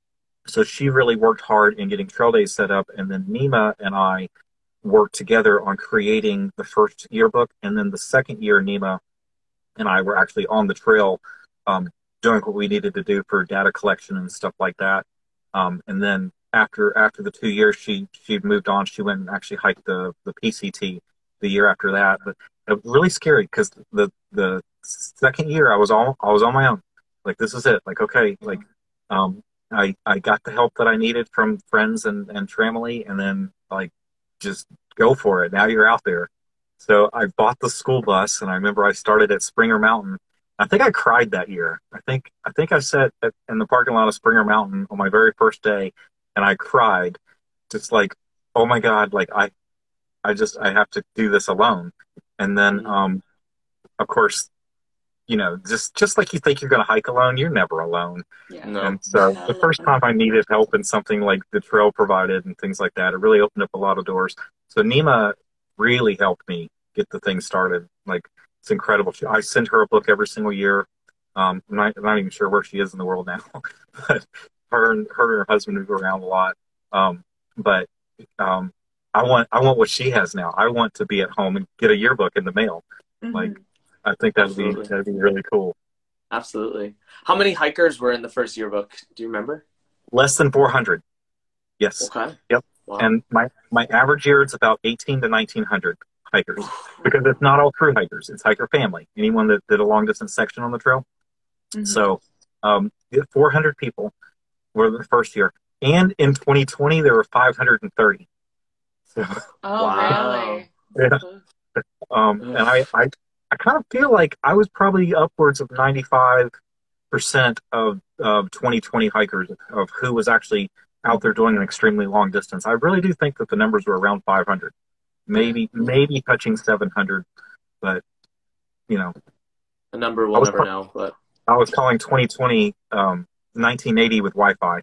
Speaker 3: So she really worked hard in getting Trail Days set up. And then Nima and I worked together on creating the first yearbook. And then the second year, Nima and I were actually on the trail um, doing what we needed to do for data collection and stuff like that. Um, and then after after the two years, she she moved on. She went and actually hiked the, the P C T the year after that. But it was really scary because the the second year I was all I was on my own. Like, this is it. Like, okay, like um, I I got the help that I needed from friends and and family, and then like just go for it. Now you're out there. So I bought the school bus, and I remember I started at Springer Mountain. I think I cried that year. I think I think I sat at, in the parking lot of Springer Mountain on my very first day, and I cried, just like, oh my God, like I, I just I have to do this alone. And then, um, of course, you know, just just like you think you're going to hike alone, you're never alone.
Speaker 1: Yeah.
Speaker 2: No.
Speaker 3: And so
Speaker 1: Yeah, I
Speaker 3: the
Speaker 1: love
Speaker 3: first
Speaker 1: that.
Speaker 3: time I needed help in something like the trail provided and things like that, it really opened up a lot of doors. So Nima really helped me get the thing started. Like, it's incredible. She, I send her a book every single year. Um, I'm not, I'm not even sure where she is in the world now, but her and her and her husband move around a lot. Um, but um, I want I want what she has now. I want to be at home and get a yearbook in the mail.
Speaker 1: Mhm.
Speaker 3: Like, I think that'd be
Speaker 2: Absolutely.
Speaker 3: that'd be really cool.
Speaker 2: Absolutely. How many hikers were in the first yearbook? Do you remember?
Speaker 3: Less than four hundred. Yes.
Speaker 2: Okay.
Speaker 3: Yep.
Speaker 2: Wow.
Speaker 3: And my, my average year is about eighteen to nineteen hundred hikers, because it's not all true hikers. It's hiker family. Anyone that did a long distance section on the trail.
Speaker 1: Mhm.
Speaker 3: So um, four hundred people were the first year. And in twenty twenty, there were five hundred thirty. So,
Speaker 1: Oh,
Speaker 2: Wow.
Speaker 1: really?
Speaker 3: yeah. Um, and I, I, I kind of feel like I was probably upwards of ninety-five percent of, of twenty twenty hikers of who was actually out there doing an extremely long distance. I really do think that the numbers were around five hundred, maybe maybe touching seven hundred, but you know,
Speaker 2: A number
Speaker 3: I
Speaker 2: we'll
Speaker 3: was
Speaker 2: never know, but
Speaker 3: I was calling twenty twenty um, nineteen eighty with Wi-Fi.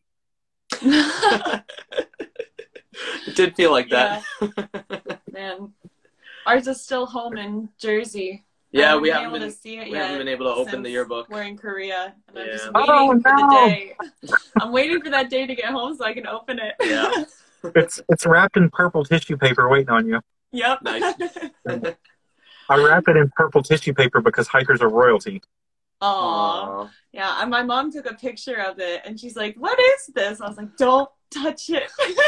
Speaker 2: it did feel like that.
Speaker 1: Man, ours is still home in Jersey.
Speaker 2: Yeah,
Speaker 1: I
Speaker 2: we
Speaker 1: haven't
Speaker 2: haven't
Speaker 1: been able
Speaker 2: been
Speaker 1: to see it
Speaker 2: we
Speaker 1: yet.
Speaker 2: haven't been able to open the
Speaker 1: since
Speaker 2: yearbook.
Speaker 1: We're in Korea, and I'm just
Speaker 2: Yeah.
Speaker 1: waiting
Speaker 3: Oh,
Speaker 1: for the
Speaker 3: no.
Speaker 1: day. I'm waiting for that day to get home so I can open it.
Speaker 2: Yeah.
Speaker 3: It's it's wrapped in purple tissue paper waiting on you.
Speaker 1: Yep.
Speaker 2: Nice.
Speaker 3: I wrap it in purple tissue paper because hikers are royalty.
Speaker 1: Aw.
Speaker 2: Aw.
Speaker 1: Yeah, and my mom took a picture of it, and she's like, "What is this?" I was like, "Don't touch it."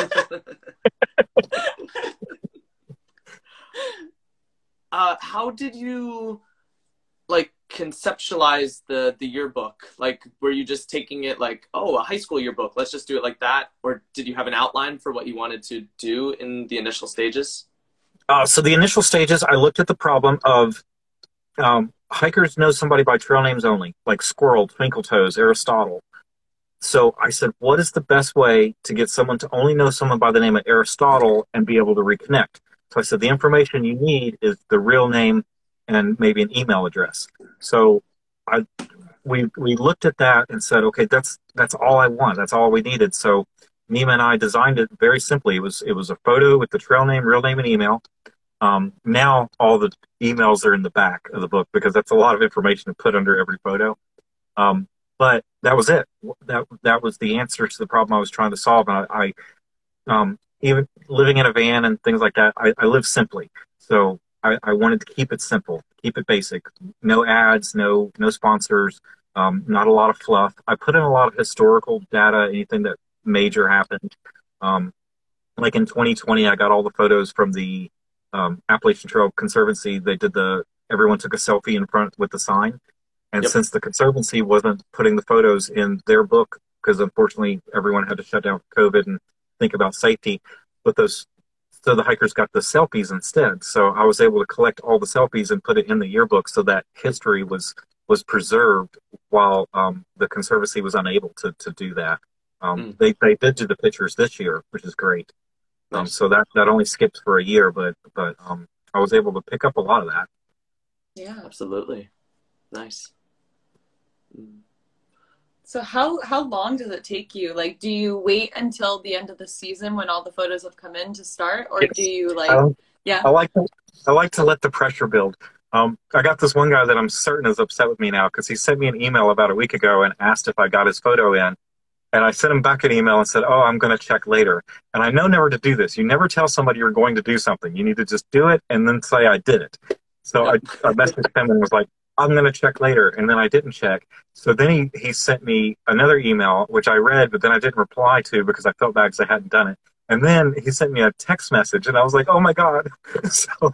Speaker 2: uh, how did you like conceptualize the the yearbook? Like, were you just taking it like, oh, a high school yearbook, let's just do it like that, or did you have an outline for what you wanted to do in the initial stages?
Speaker 3: Uh, so the initial stages, I looked at the problem of um, hikers know somebody by trail names only, like Squirrel, Twinkle Toes, Aristotle. So I said, what is the best way to get someone to only know someone by the name of Aristotle and be able to reconnect? So I said, the information you need is the real name and maybe an email address. So I, we we looked at that and said, okay, that's that's all I want. That's all we needed. So Nima and I designed it very simply. It was it was a photo with the trail name, real name, and email. Um, now all the emails are in the back of the book because that's a lot of information to put under every photo. Um, but that was it. That that was the answer to the problem I was trying to solve. And I, I um, even living in a van and things like that, I, I live simply. So I, I wanted to keep it simple, keep it basic. No ads, no no sponsors, um, not a lot of fluff. I put in a lot of historical data, anything that major happened. Um, like in twenty twenty, I got all the photos from the um, Appalachian Trail Conservancy. They did the everyone took a selfie in front with the sign. And
Speaker 2: Yep.
Speaker 3: since the Conservancy wasn't putting the photos in their book, because unfortunately everyone had to shut down for COVID and think about safety, but those, so the hikers got the selfies instead. So I was able to collect all the selfies and put it in the yearbook so that history was was preserved while um, the Conservancy was unable to to do that. Um,
Speaker 2: Mm.
Speaker 3: They they did do the pictures this year, which is great. Um,
Speaker 2: Nice.
Speaker 3: so that that only skipped for a year, but but um, I was able to pick up a lot of that.
Speaker 1: Yeah.
Speaker 2: Absolutely. Nice.
Speaker 1: So how how long does it take you? Like, do you wait until the end of the season when all the photos have come in to start, or do
Speaker 3: Yes.
Speaker 1: you like,
Speaker 3: Um,
Speaker 1: yeah?
Speaker 3: I like to, I like to let the pressure build. Um, I got this one guy that I'm certain is upset with me now because he sent me an email about a week ago and asked if I got his photo in. And I sent him back an email and said, oh, I'm going to check later. And I know never to do this. You never tell somebody you're going to do something. You need to just do it and then say, I did it. So I, I messaged him and was like, I'm going to check later. And then I didn't check. So then he, he sent me another email, which I read, but then I didn't reply to because I felt bad because I hadn't done it. And then he sent me a text message and I was like, oh my God. so,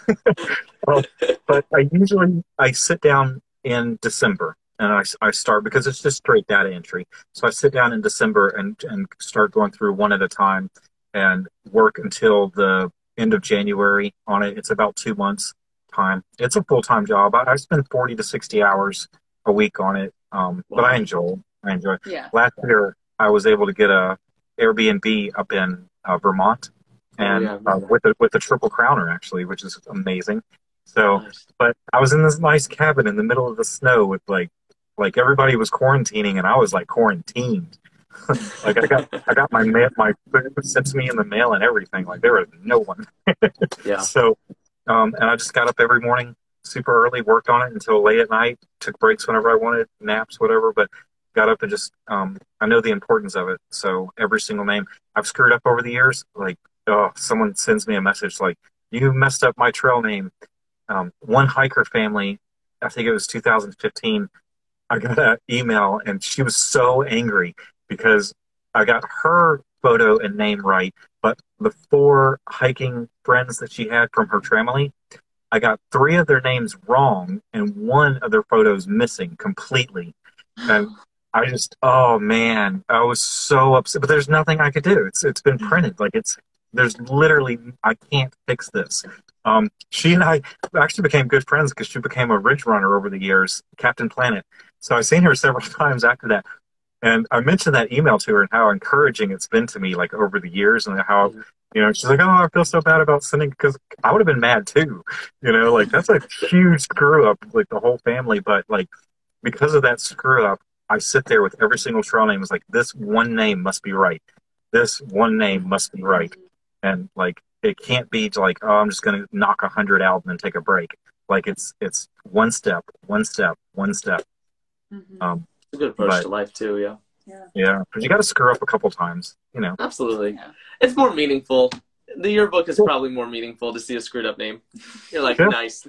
Speaker 3: well, but I usually, I sit down in December. And I, I start because it's just straight data entry. So I sit down in December and, and start going through one at a time and work until the end of January on it. It's about two months time. It's a full-time job. I, I spend forty to sixty hours a week on it. Um, wow. But I enjoy it. I enjoy it.
Speaker 1: Yeah.
Speaker 3: Last year, I was able to get a Airbnb up in uh, Vermont and oh, yeah, uh, with a, with a triple crowner actually, which is amazing. So, nice. But I was in this nice cabin in the middle of the snow with like, Like everybody was quarantining and I was like quarantined. like I got I got my mail, my food sent to me in the mail and everything. Like there was no one.
Speaker 2: yeah.
Speaker 3: So um and I just got up every morning super early, worked on it until late at night, took breaks whenever I wanted, naps, whatever, but got up and just um I know the importance of it. So every single name I've screwed up over the years, like oh someone sends me a message like, you messed up my trail name. Um one hiker family, I think it was two thousand fifteen, I got an email and she was so angry because I got her photo and name right, but the four hiking friends that she had from her family, I got three of their names wrong and one of their photos missing completely. And I just, oh man, I was so upset, but there's nothing I could do. It's It's been printed. Like it's, there's literally, I can't fix this. Um, she and I actually became good friends because she became a ridge runner over the years, Captain Planet. So I've seen her several times after that. And I mentioned that email to her and how encouraging it's been to me, like over the years, and how, you know, she's like, oh, I feel so bad about sending, because I would have been mad too. You know, like that's a huge screw up, like the whole family. But like, because of that screw up, I sit there with every single trail name. It's like, this one name must be right. This one name must be right. And like, it can't be like, oh, I'm just going to knock a hundred out and then take a break. Like it's, it's one step, one step, one step.
Speaker 1: Mm-hmm.
Speaker 3: Um,
Speaker 2: it's a good approach
Speaker 3: but,
Speaker 2: to life too. Yeah.
Speaker 1: Yeah.
Speaker 3: Yeah. But you got to screw up a couple times, you know?
Speaker 2: Absolutely.
Speaker 1: Yeah.
Speaker 2: It's more meaningful. The yearbook is probably more meaningful to see a screwed up name. You're like, yeah. Nice.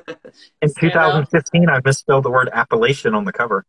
Speaker 3: In two thousand fifteen, I misspelled the word Appalachian on the cover.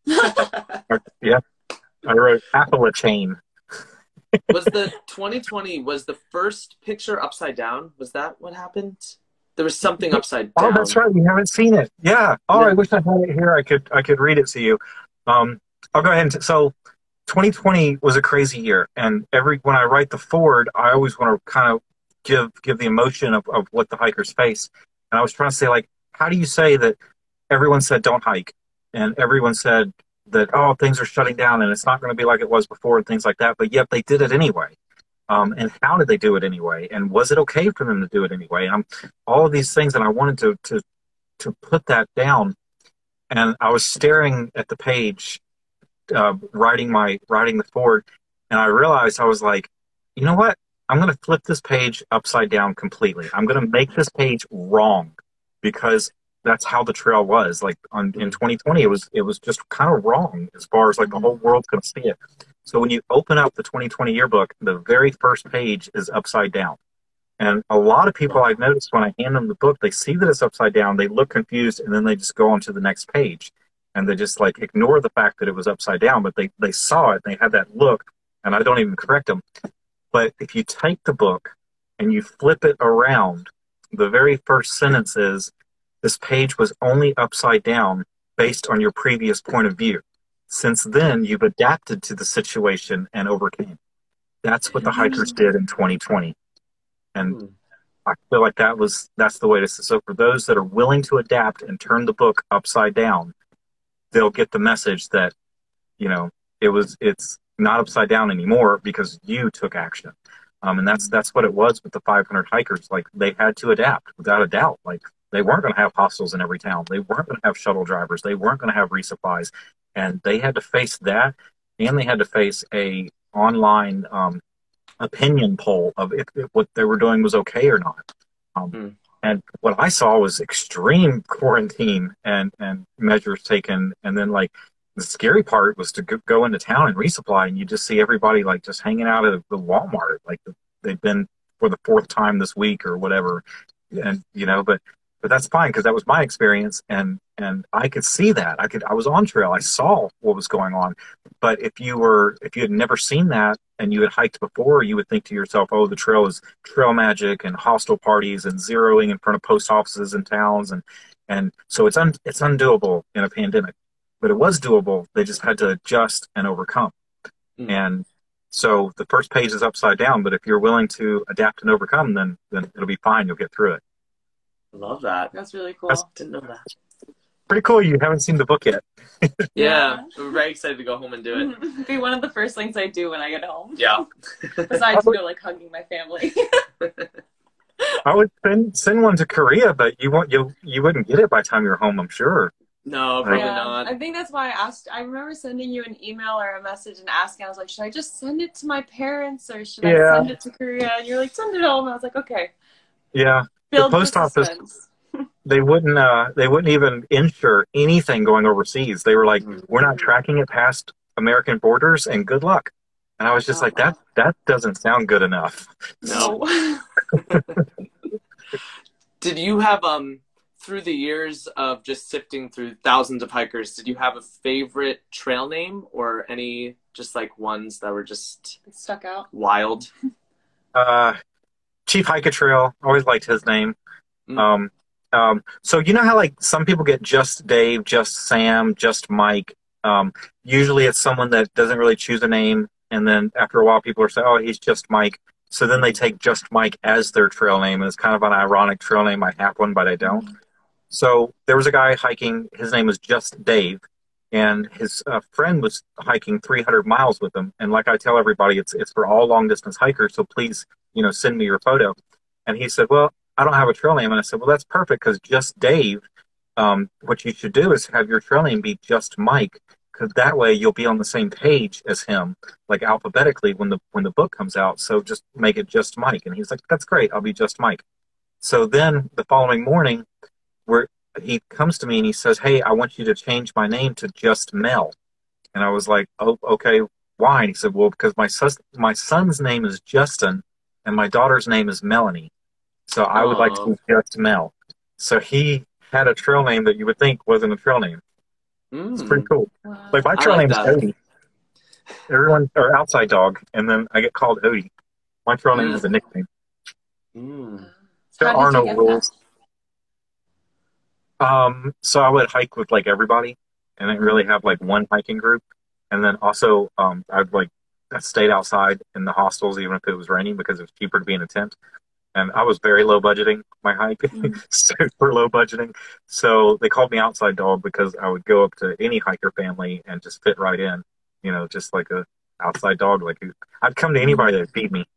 Speaker 3: Yeah. I wrote Appalachain.
Speaker 2: Was the twenty twenty, was the first picture upside down? Was that what happened? There was something upside down.
Speaker 3: Oh, that's right. You haven't seen it. Yeah. Oh, yeah. I wish I had it here. I could I could read it to you. Um, I'll go ahead and t- so twenty twenty was a crazy year, and every when I write the forward, I always want to kind of give give the emotion of, of what the hikers face. And I was trying to say, like, how do you say that everyone said don't hike, and everyone said that, oh, things are shutting down and it's not going to be like it was before and things like that, but yet they did it anyway. Um, and how did they do it anyway? And was it okay for them to do it anyway? And I'm, all of these things, and I wanted to, to, to put that down. And I was staring at the page, uh, writing my, writing the forward. And I realized I was like, you know what? I'm going to flip this page upside down completely. I'm going to make this page wrong because that's how the trail was. Like on, in twenty twenty, it was it was just kind of wrong as far as like the whole world's going to see it. So when you open up the twenty twenty yearbook, the very first page is upside down. And a lot of people I've noticed when I hand them the book, they see that it's upside down, they look confused, and then they just go on to the next page. And they just like ignore the fact that it was upside down, but they, they saw it, and they had that look, and I don't even correct them. But if you take the book and you flip it around, the very first sentence is, this page was only upside down based on your previous point of view. Since then, you've adapted to the situation and overcame. That's what the hikers did in twenty twenty. And mm. I feel like that was, that's the way to, so for those that are willing to adapt and turn the book upside down, they'll get the message that, you know, it was, it's not upside down anymore because you took action. Um, and that's, that's what it was with the five hundred hikers. Like they had to adapt without a doubt. Like, They weren't going to have hostels in every town. They weren't going to have shuttle drivers. They weren't going to have resupplies. And they had to face that, and they had to face a online um, opinion poll of if, if what they were doing was okay or not. Um, mm. And what I saw was extreme quarantine and, and measures taken. And then, like, the scary part was to go into town and resupply, and you just see everybody, like, just hanging out at the Walmart. Like, they've been for the fourth time this week or whatever. And, you know, but, but that's fine, because that was my experience. And, and I could see that. I could, I was on trail. I saw what was going on. But if you were, if you had never seen that and you had hiked before, you would think to yourself, oh, the trail is trail magic and hostile parties and zeroing in front of post offices and towns. And, and so it's, un, it's undoable in a pandemic, but it was doable. They just had to adjust and overcome. Mm. And so the first page is upside down, but if you're willing to adapt and overcome, then, then it'll be fine. You'll get through it.
Speaker 2: Love that.
Speaker 1: That's really cool.
Speaker 2: That's, didn't know that.
Speaker 3: Pretty cool. You haven't seen the book yet.
Speaker 2: Yeah, we're very excited to go home and do it.
Speaker 1: It'll be one of the first things I do when I get home.
Speaker 2: Yeah.
Speaker 1: Besides, you know, like hugging my family.
Speaker 3: I would send send one to Korea, but you won't. You you wouldn't get it by the time you're home, I'm sure.
Speaker 2: No, probably
Speaker 1: yeah,
Speaker 2: not.
Speaker 1: I think that's why I asked. I remember sending you an email or a message and asking. I was like, should I just send it to my parents or should
Speaker 3: yeah.
Speaker 1: I send it to Korea? And you're like, send it home. And I was like, okay.
Speaker 3: Yeah.
Speaker 1: Build
Speaker 3: the post office. They wouldn't. Uh, they wouldn't even insure anything going overseas. They were like, mm-hmm. we're not tracking it past American borders, and good luck. And I was just oh, like, wow. that that doesn't sound good enough.
Speaker 2: No. Did you have um through the years of just sifting through thousands of hikers, did you have a favorite trail name or any just like ones that were just
Speaker 1: stuck out
Speaker 2: wild?
Speaker 3: Uh, Chief Hike Trail. Always liked his name. Mm. Um. Um, so you know how like some people get just Dave, just Sam, just Mike. Um, usually it's someone that doesn't really choose a name, and then after a while people are saying, "Oh, he's just Mike." So then they take just Mike as their trail name, and it's kind of an ironic trail name. I have one, but I don't. Mm-hmm. So there was a guy hiking. His name was Just Dave, and his uh, friend was hiking three hundred miles with him. And like I tell everybody, it's it's for all long distance hikers. So please, you know, send me your photo. And he said, "Well, I don't have a trail name." And I said, well, that's perfect, because Just Dave, um, what you should do is have your trail name be Just Mike, because that way you'll be on the same page as him, like alphabetically when the when the book comes out. So just make it Just Mike. And he's like, that's great. I'll be Just Mike. So then the following morning, where he comes to me and he says, hey, I want you to change my name to Just Mel. And I was like, oh, okay, why? And he said, well, because my son, my son's name is Justin and my daughter's name is Melanie. So I would like to be Just Mel. So he had a trail name that you would think wasn't a trail name. Mm. It's pretty cool. Wow. Like my trail like name is Odie. Everyone, or Outside Dog, and then I get called Odie. My trail name mm. is a nickname.
Speaker 2: Mm.
Speaker 3: There are no rules. Um, so I would hike with like everybody, and I didn't really have like one hiking group. And then also, um, I'd like I stayed outside in the hostels even if it was raining, because it was cheaper to be in a tent. And I was very low budgeting my hike, mm. super low budgeting. So they called me Outside Dog because I would go up to any hiker family and just fit right in, you know, just like a outside dog. Like I'd come to anybody that'd feed me.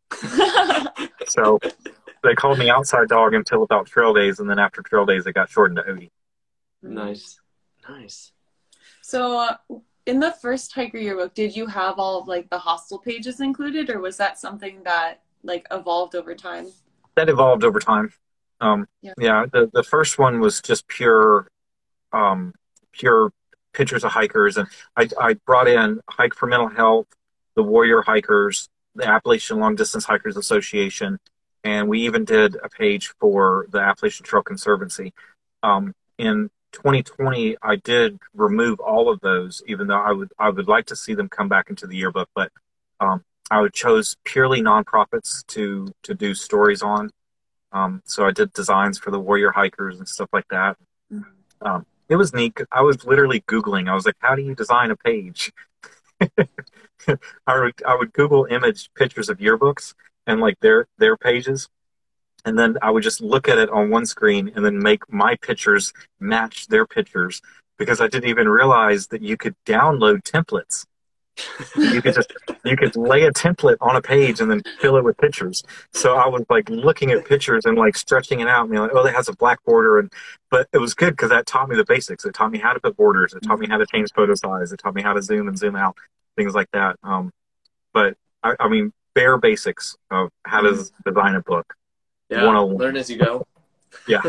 Speaker 3: So they called me Outside Dog until about trail days, and then after trail days, they got shortened to Odie.
Speaker 2: Nice, nice.
Speaker 1: So uh, in the first hiker yearbook, did you have all of like the hostel pages included, or was that something that like evolved over time?
Speaker 3: That evolved over time. Um, yeah. yeah, the, the first one was just pure, um, pure pictures of hikers. And I, I brought in Hike for Mental Health, the Warrior Hikers, the Appalachian Long Distance Hikers Association. And we even did a page for the Appalachian Trail Conservancy. Um, in twenty twenty, I did remove all of those, even though I would, I would like to see them come back into the yearbook. But, um, I would chose purely nonprofits to to do stories on. Um, so I did designs for the Warrior Hikers and stuff like that. Mm-hmm. Um, it was neat. I was literally Googling. I was like, how do you design a page? I, would, I would Google image pictures of yearbooks and like their, their pages. And then I would just look at it on one screen and then make my pictures match their pictures, because I didn't even realize that you could download templates. You could just you could lay a template on a page and then fill it with pictures. So I was like looking at pictures and like stretching it out and being like, oh, that has a black border, and but it was good because that taught me the basics. It taught me how to put borders. It taught me how to change photo size. It taught me how to zoom and zoom out, things like that. Um, but I, I mean, bare basics of how to design a book.
Speaker 2: Yeah,
Speaker 3: one oh one.
Speaker 2: Learn as you go.
Speaker 3: Yeah.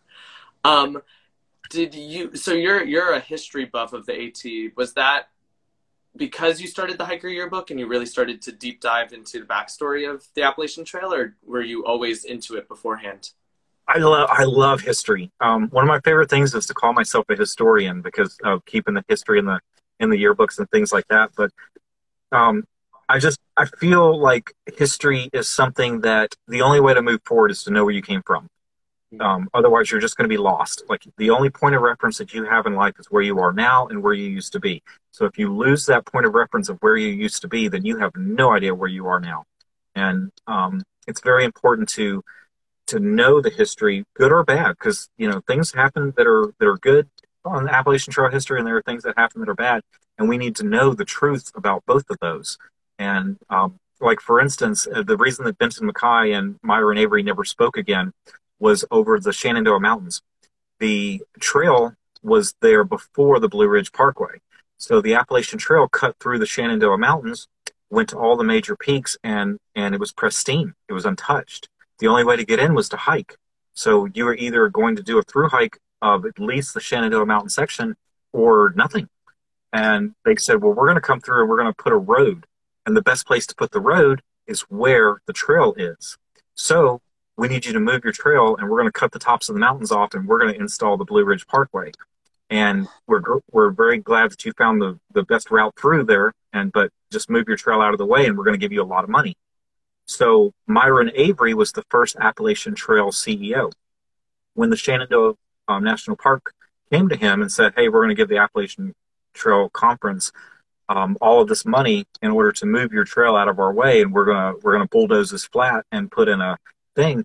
Speaker 2: um, did you? So you're you're a history buff of the AT. Was that because you started the Hiker Yearbook and you really started to deep dive into the backstory of the Appalachian Trail, or were you always into it beforehand?
Speaker 3: I love I love history. Um, one of my favorite things is to call myself a historian because of keeping the history in the in the yearbooks and things like that. But um, I just I feel like history is something that the only way to move forward is to know where you came from. Um, otherwise, you're just going to be lost. Like the only point of reference that you have in life is where you are now and where you used to be. So if you lose that point of reference of where you used to be, then you have no idea where you are now. And um, it's very important to to know the history, good or bad, because you know things happen that are that are good on the Appalachian Trail history, and there are things that happen that are bad, and we need to know the truth about both of those. And um, like for instance, uh, the reason that Benton Mackay and Myron Avery never spoke again was over the Shenandoah Mountains. The trail was there before the Blue Ridge Parkway. So the Appalachian Trail cut through the Shenandoah Mountains, went to all the major peaks, and, and it was pristine. It was untouched. The only way to get in was to hike. So you were either going to do a through hike of at least the Shenandoah Mountain section or nothing. And they said, well, we're going to come through and we're going to put a road. And the best place to put the road is where the trail is. So we need you to move your trail, and we're going to cut the tops of the mountains off, and we're going to install the Blue Ridge Parkway. And we're we're very glad that you found the, the best route through there, and but just move your trail out of the way, and we're going to give you a lot of money. So Myron Avery was the first Appalachian Trail C E O. When the Shenandoah um, National Park came to him and said, hey, we're going to give the Appalachian Trail Conference um, all of this money in order to move your trail out of our way, and we're going to we're going to bulldoze this flat and put in a thing,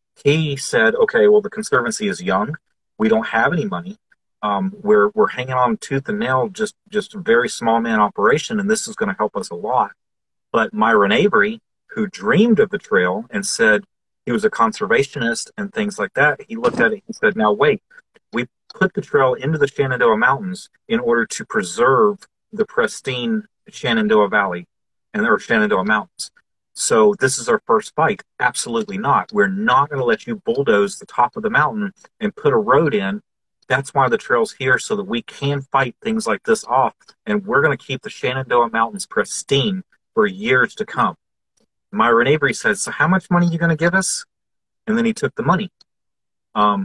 Speaker 3: he said, okay, well, the Conservancy is young. We don't have any money. Um, we're we're hanging on tooth and nail, just just a very small man operation, and this is going to help us a lot. But Myron Avery, who dreamed of the trail and said he was a conservationist and things like that, he looked at it and said, now wait, we put the trail into the Shenandoah Mountains in order to preserve the pristine Shenandoah Valley and or Shenandoah Mountains. So this is our first fight. Absolutely not. We're not going to let you bulldoze the top of the mountain and put a road in. That's why the trail's here, so that we can fight things like this off. And we're going to keep the Shenandoah Mountains pristine for years to come. Myron Avery says, so how much money are you going to give us? And then he took the money. Um,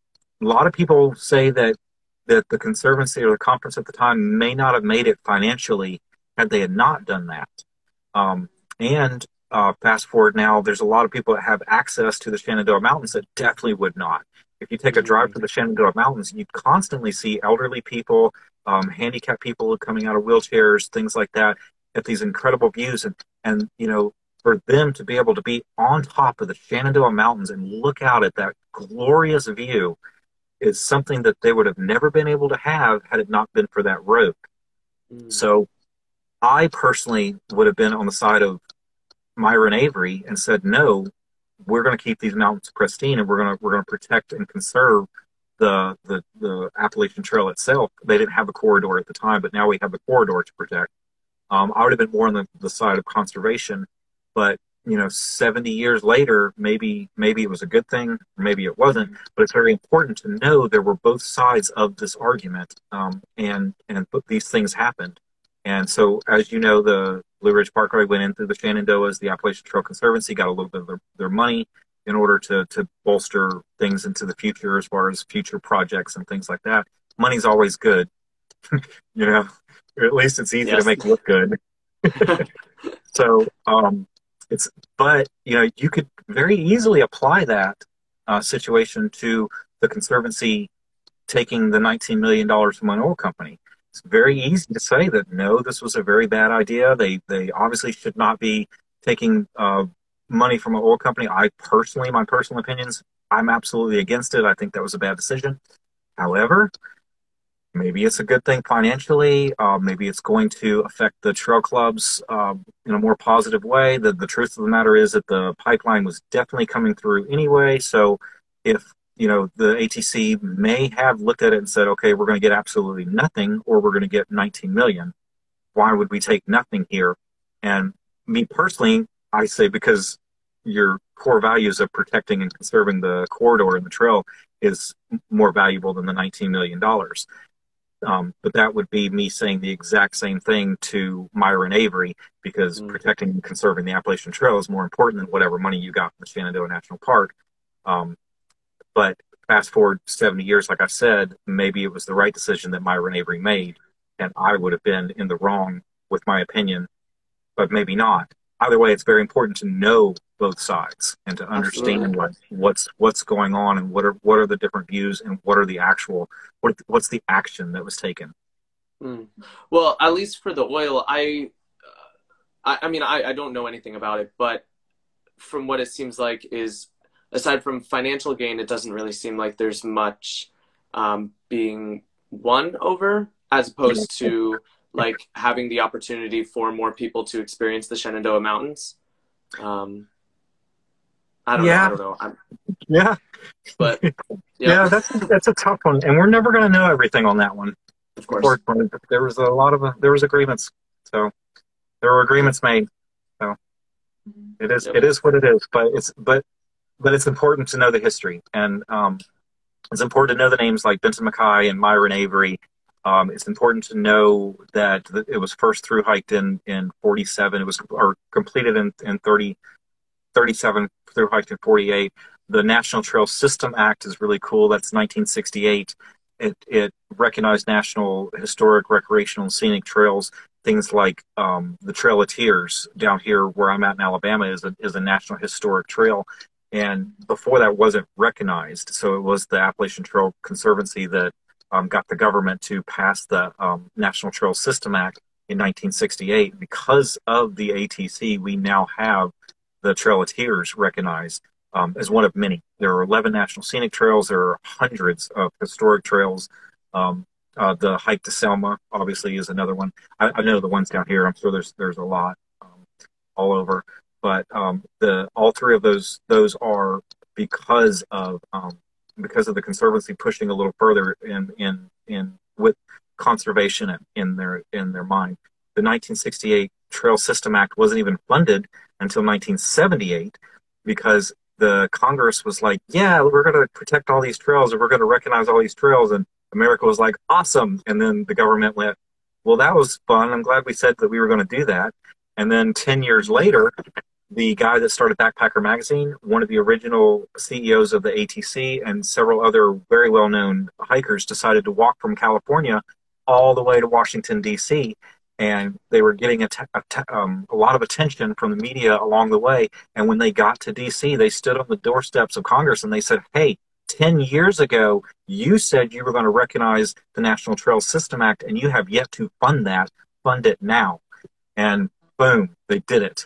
Speaker 3: a lot of people say that, that the Conservancy or the conference at the time may not have made it financially had they had not done that. Um, and Uh, fast forward now, there's a lot of people that have access to the Shenandoah Mountains that definitely would not. If you take a drive to the Shenandoah Mountains, you constantly see elderly people, um, handicapped people coming out of wheelchairs, things like that, at these incredible views. And, and, you know, for them to be able to be on top of the Shenandoah Mountains and look out at that glorious view is something that they would have never been able to have had it not been for that road. Mm. So I personally would have been on the side of Myron Avery and said, no, we're going to keep these mountains pristine, and we're going to we're going to protect and conserve the, the the Appalachian Trail itself. They didn't have a corridor at the time, but now we have a corridor to protect. Um, I would have been more on the, the side of conservation, but you know, seventy years later, maybe maybe it was a good thing, maybe it wasn't. But it's very important to know there were both sides of this argument, um, and and these things happened. And so, as you know, the Blue Ridge Parkway went in through the Shenandoahs. The Appalachian Trail Conservancy got a little bit of their, their money in order to, to bolster things into the future as far as future projects and things like that. Money's always good, you know, or at least it's easy yes. to make look good. so, um, it's, but, you know, you could very easily apply that uh, situation to the Conservancy taking the nineteen million dollars from an oil company. It's very easy to say that, no, this was a very bad idea. They they obviously should not be taking uh, money from an oil company. I personally, my personal opinions, I'm absolutely against it. I think that was a bad decision. However, maybe it's a good thing financially. Uh, maybe it's going to affect the trail clubs uh, in a more positive way. The, the truth of the matter is that the pipeline was definitely coming through anyway. So if, you know, the A T C may have looked at it and said, okay, we're going to get absolutely nothing, or we're going to get nineteen million. Why would we take nothing here? And me personally, I say because your core values of protecting and conserving the corridor and the trail is more valuable than the nineteen million dollars. Um, but that would be me saying the exact same thing to Myron Avery, because mm. protecting and conserving the Appalachian Trail is more important than whatever money you got from the Shenandoah National Park. Um, but fast forward seventy years, like I said, maybe it was the right decision that Myron Avery made, and I would have been in the wrong with my opinion, but maybe not. Either way, it's very important to know both sides and to understand what, what's what's going on, and what are what are the different views, and what are the actual what what's the action that was taken.
Speaker 2: Mm. Well, at least for the oil, I uh, I, I mean I, I don't know anything about it, but from what it seems like is, aside from financial gain, it doesn't really seem like there's much um, being won over, as opposed to like having the opportunity for more people to experience the Shenandoah Mountains. Um, I don't
Speaker 3: yeah.
Speaker 2: know. I don't know. I'm,
Speaker 3: yeah.
Speaker 2: But yeah,
Speaker 3: yeah that's that's a tough one, and we're never going to know everything on that one.
Speaker 2: Of course,
Speaker 3: there was a lot of uh, there was agreements, so there were agreements made. So it is yep. it is what it is. But it's but but it's important to know the history, and um, it's important to know the names like Benton MacKaye and Myron Avery. Um, it's important to know that it was first through hiked in, in forty-seven. It was or completed in, in thirty, thirty-seven, through hiked in forty-eight. The National Trail System Act is really cool. That's nineteen sixty-eight. It, it recognized national historic, recreational, and scenic trails. Things like um, the Trail of Tears down here where I'm at in Alabama is a, is a national historic trail. And before that wasn't recognized. So it was the Appalachian Trail Conservancy that Um, got the government to pass the um, National Trail System Act in nineteen sixty-eight. Because of the A T C, we now have the Trail of Tears recognized um, as one of many. There are eleven national scenic trails. There are hundreds of historic trails. Um, uh, the hike to Selma, obviously, is another one. I, I know the ones down here. I'm sure there's there's a lot um, all over. But um, the all three of those those are because of um, because of the Conservancy pushing a little further in in in with conservation in their in their mind. The nineteen sixty-eight Trail System Act wasn't even funded until nineteen seventy-eight, because the Congress was like, yeah, we're going to protect all these trails, and we're going to recognize all these trails, and America was like, awesome. And then the government went, well, that was fun. I'm glad we said that we were going to do that. And then ten years later, the guy that started Backpacker Magazine, one of the original C E Os of the A T C, and several other very well-known hikers decided to walk from California all the way to Washington, D C, and they were getting a, a, um, a lot of attention from the media along the way. And when they got to D C, they stood on the doorsteps of Congress and they said, hey, ten years ago, you said you were going to recognize the National Trail System Act, and you have yet to fund that. Fund it now. And boom, they did it.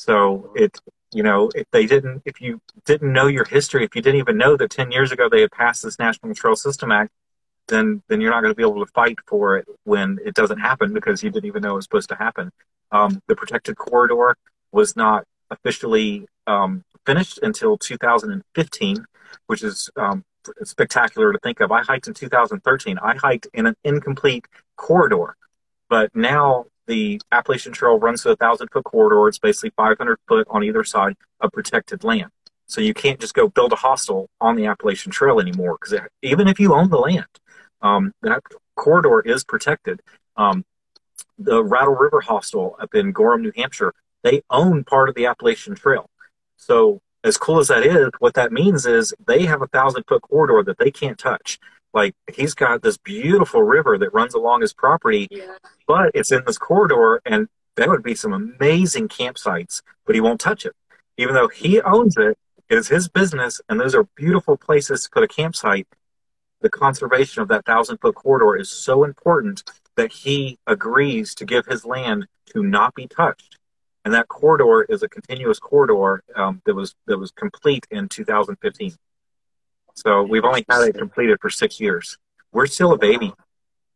Speaker 3: So it, you know, if they didn't, if you didn't know your history, if you didn't even know that ten years ago they had passed this National Trail System Act, then then you're not going to be able to fight for it when it doesn't happen, because you didn't even know it was supposed to happen. Um, the protected corridor was not officially um, finished until two thousand fifteen, which is um, spectacular to think of. I hiked in two thousand thirteen. I hiked in an incomplete corridor, but now the Appalachian Trail runs to a thousand-foot corridor. It's basically five hundred foot on either side of protected land. So you can't just go build a hostel on the Appalachian Trail anymore, because even if you own the land, um, that corridor is protected. Um, the Rattle River Hostel up in Gorham, New Hampshire, they own part of the Appalachian Trail. So as cool as that is, what that means is they have a thousand-foot corridor that they can't touch. Like, he's got this beautiful river that runs along his property, yeah. but it's in this corridor, and there would be some amazing campsites, but he won't touch it. Even though he owns it, it is his business, and those are beautiful places to put a campsite. The conservation of that thousand-foot corridor is so important that he agrees to give his land to not be touched. And that corridor is a continuous corridor um, that was that was complete in two thousand fifteen. So we've only had it completed for six years. We're still a baby.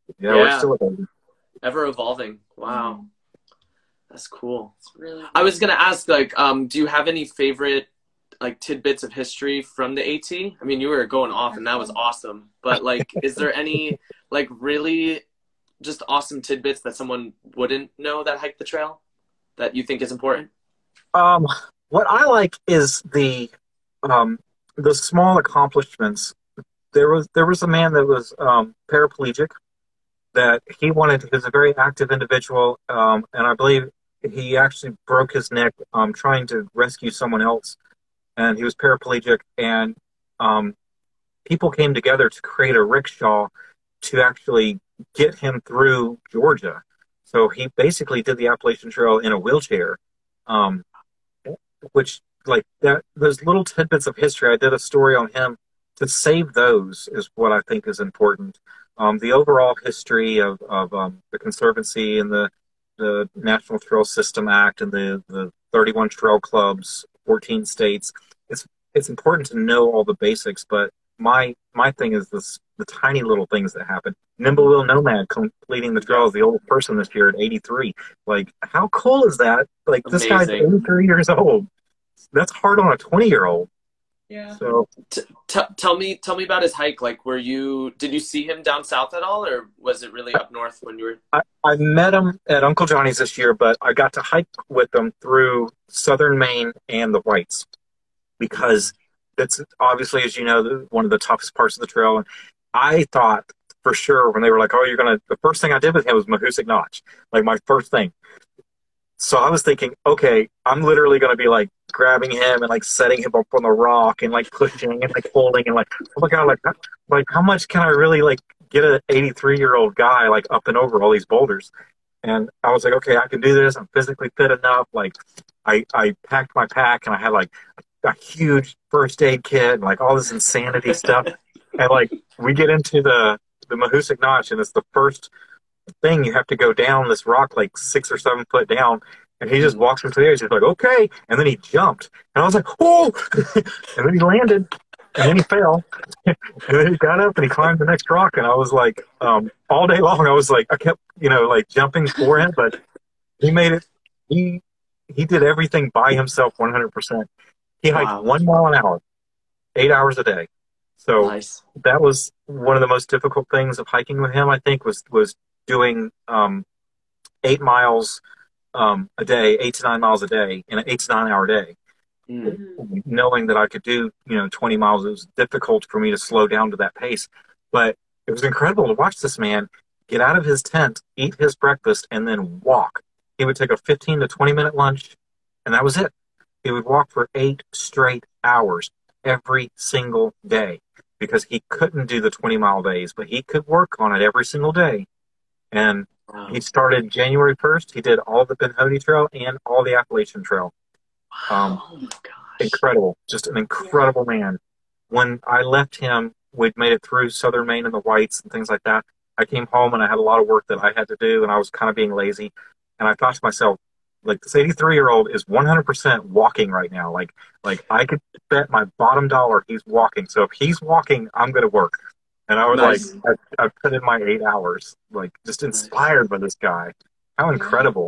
Speaker 3: Yeah,
Speaker 2: Yeah.
Speaker 3: we're still a baby.
Speaker 2: Ever evolving. Wow. Mm. That's cool.
Speaker 1: It's really cool.
Speaker 2: I was gonna ask, like, um, do you have any favorite like tidbits of history from the AT? I mean, you were going off and that was awesome. But like, is there any like really just awesome tidbits that someone wouldn't know that hiked the trail that you think is important?
Speaker 3: Um, what I like is the um, the small accomplishments. There was there was a man that was um, paraplegic that he wanted. He was a very active individual, um, and I believe he actually broke his neck um, trying to rescue someone else, and he was paraplegic. And um, people came together to create a rickshaw to actually get him through Georgia. So he basically did the Appalachian Trail in a wheelchair, um, which like that. Those little tidbits of history. I did a story on him. To save those is what I think is important. Um, the overall history of, of um, the Conservancy and the the National Trail System Act and the, the thirty-one trail clubs, fourteen states. It's it's important to know all the basics, but my my thing is this the tiny little things that happen. Nimblewheel Nomad completing the trail as the oldest person this year at eighty-three. Like, how cool is that? Like, this
Speaker 2: Amazing.
Speaker 3: guy's eighty-three years old. That's hard on a twenty-year-old.
Speaker 1: Yeah.
Speaker 3: So
Speaker 2: t- t- tell me, tell me about his hike. Like, were you? Did you see him down south at all, or was it really up north when you were?
Speaker 3: I, I met him at Uncle Johnny's this year, but I got to hike with him through southern Maine and the Whites because it's obviously, as you know, one of the toughest parts of the trail. And I thought for sure when they were like, "Oh, you're gonna," the first thing I did with him was Mahoosic Notch, like my first thing. So I was thinking, okay, I'm literally going to be like grabbing him and like setting him up on the rock and like pushing and like holding and like, oh my God, like, like how much can I really like get an eighty-three year old guy like up and over all these boulders? And I was like, okay, I can do this. I'm physically fit enough. Like I, I packed my pack and I had like a huge first aid kit and like all this insanity stuff. And like we get into the, the Mahoosic Notch and it's the first thing you have to go down this rock like six or seven foot down, and he just walks into the air. He's just like, okay, and then he jumped, and I was like, oh, and then he landed, and then he fell, and then he got up and he climbed the next rock, and I was like, um, all day long I was like, I kept you know like jumping for him, but he made it. He he did everything by himself, one hundred percent. He hiked
Speaker 2: Wow.
Speaker 3: one mile an hour, eight hours a day. So
Speaker 2: Nice.
Speaker 3: that was one of the most difficult things of hiking with him. I think was was doing um, eight miles um, a day, eight to nine miles a day in an eight to nine hour day.
Speaker 2: Mm.
Speaker 3: Knowing that I could do, you know, twenty miles, it was difficult for me to slow down to that pace. But it was incredible to watch this man get out of his tent, eat his breakfast, and then walk. He would take a fifteen to twenty minute lunch, and that was it. He would walk for eight straight hours every single day because he couldn't do the twenty mile days, but he could work on it every single day. And wow. He started January first. He did all the Ben Hody Trail and all the Appalachian Trail. Um,
Speaker 2: oh my gosh.
Speaker 3: Incredible. Just an incredible yeah. man. When I left him, we'd made it through southern Maine and the Whites and things like that. I came home and I had a lot of work that I had to do, and I was kind of being lazy. And I thought to myself, like, this eighty-three-year-old is one hundred percent walking right now. Like, like I could bet my bottom dollar he's walking. So if he's walking, I'm going to work. And I was nice. like, I, I put in my eight hours, like, just inspired nice. by this guy. How incredible.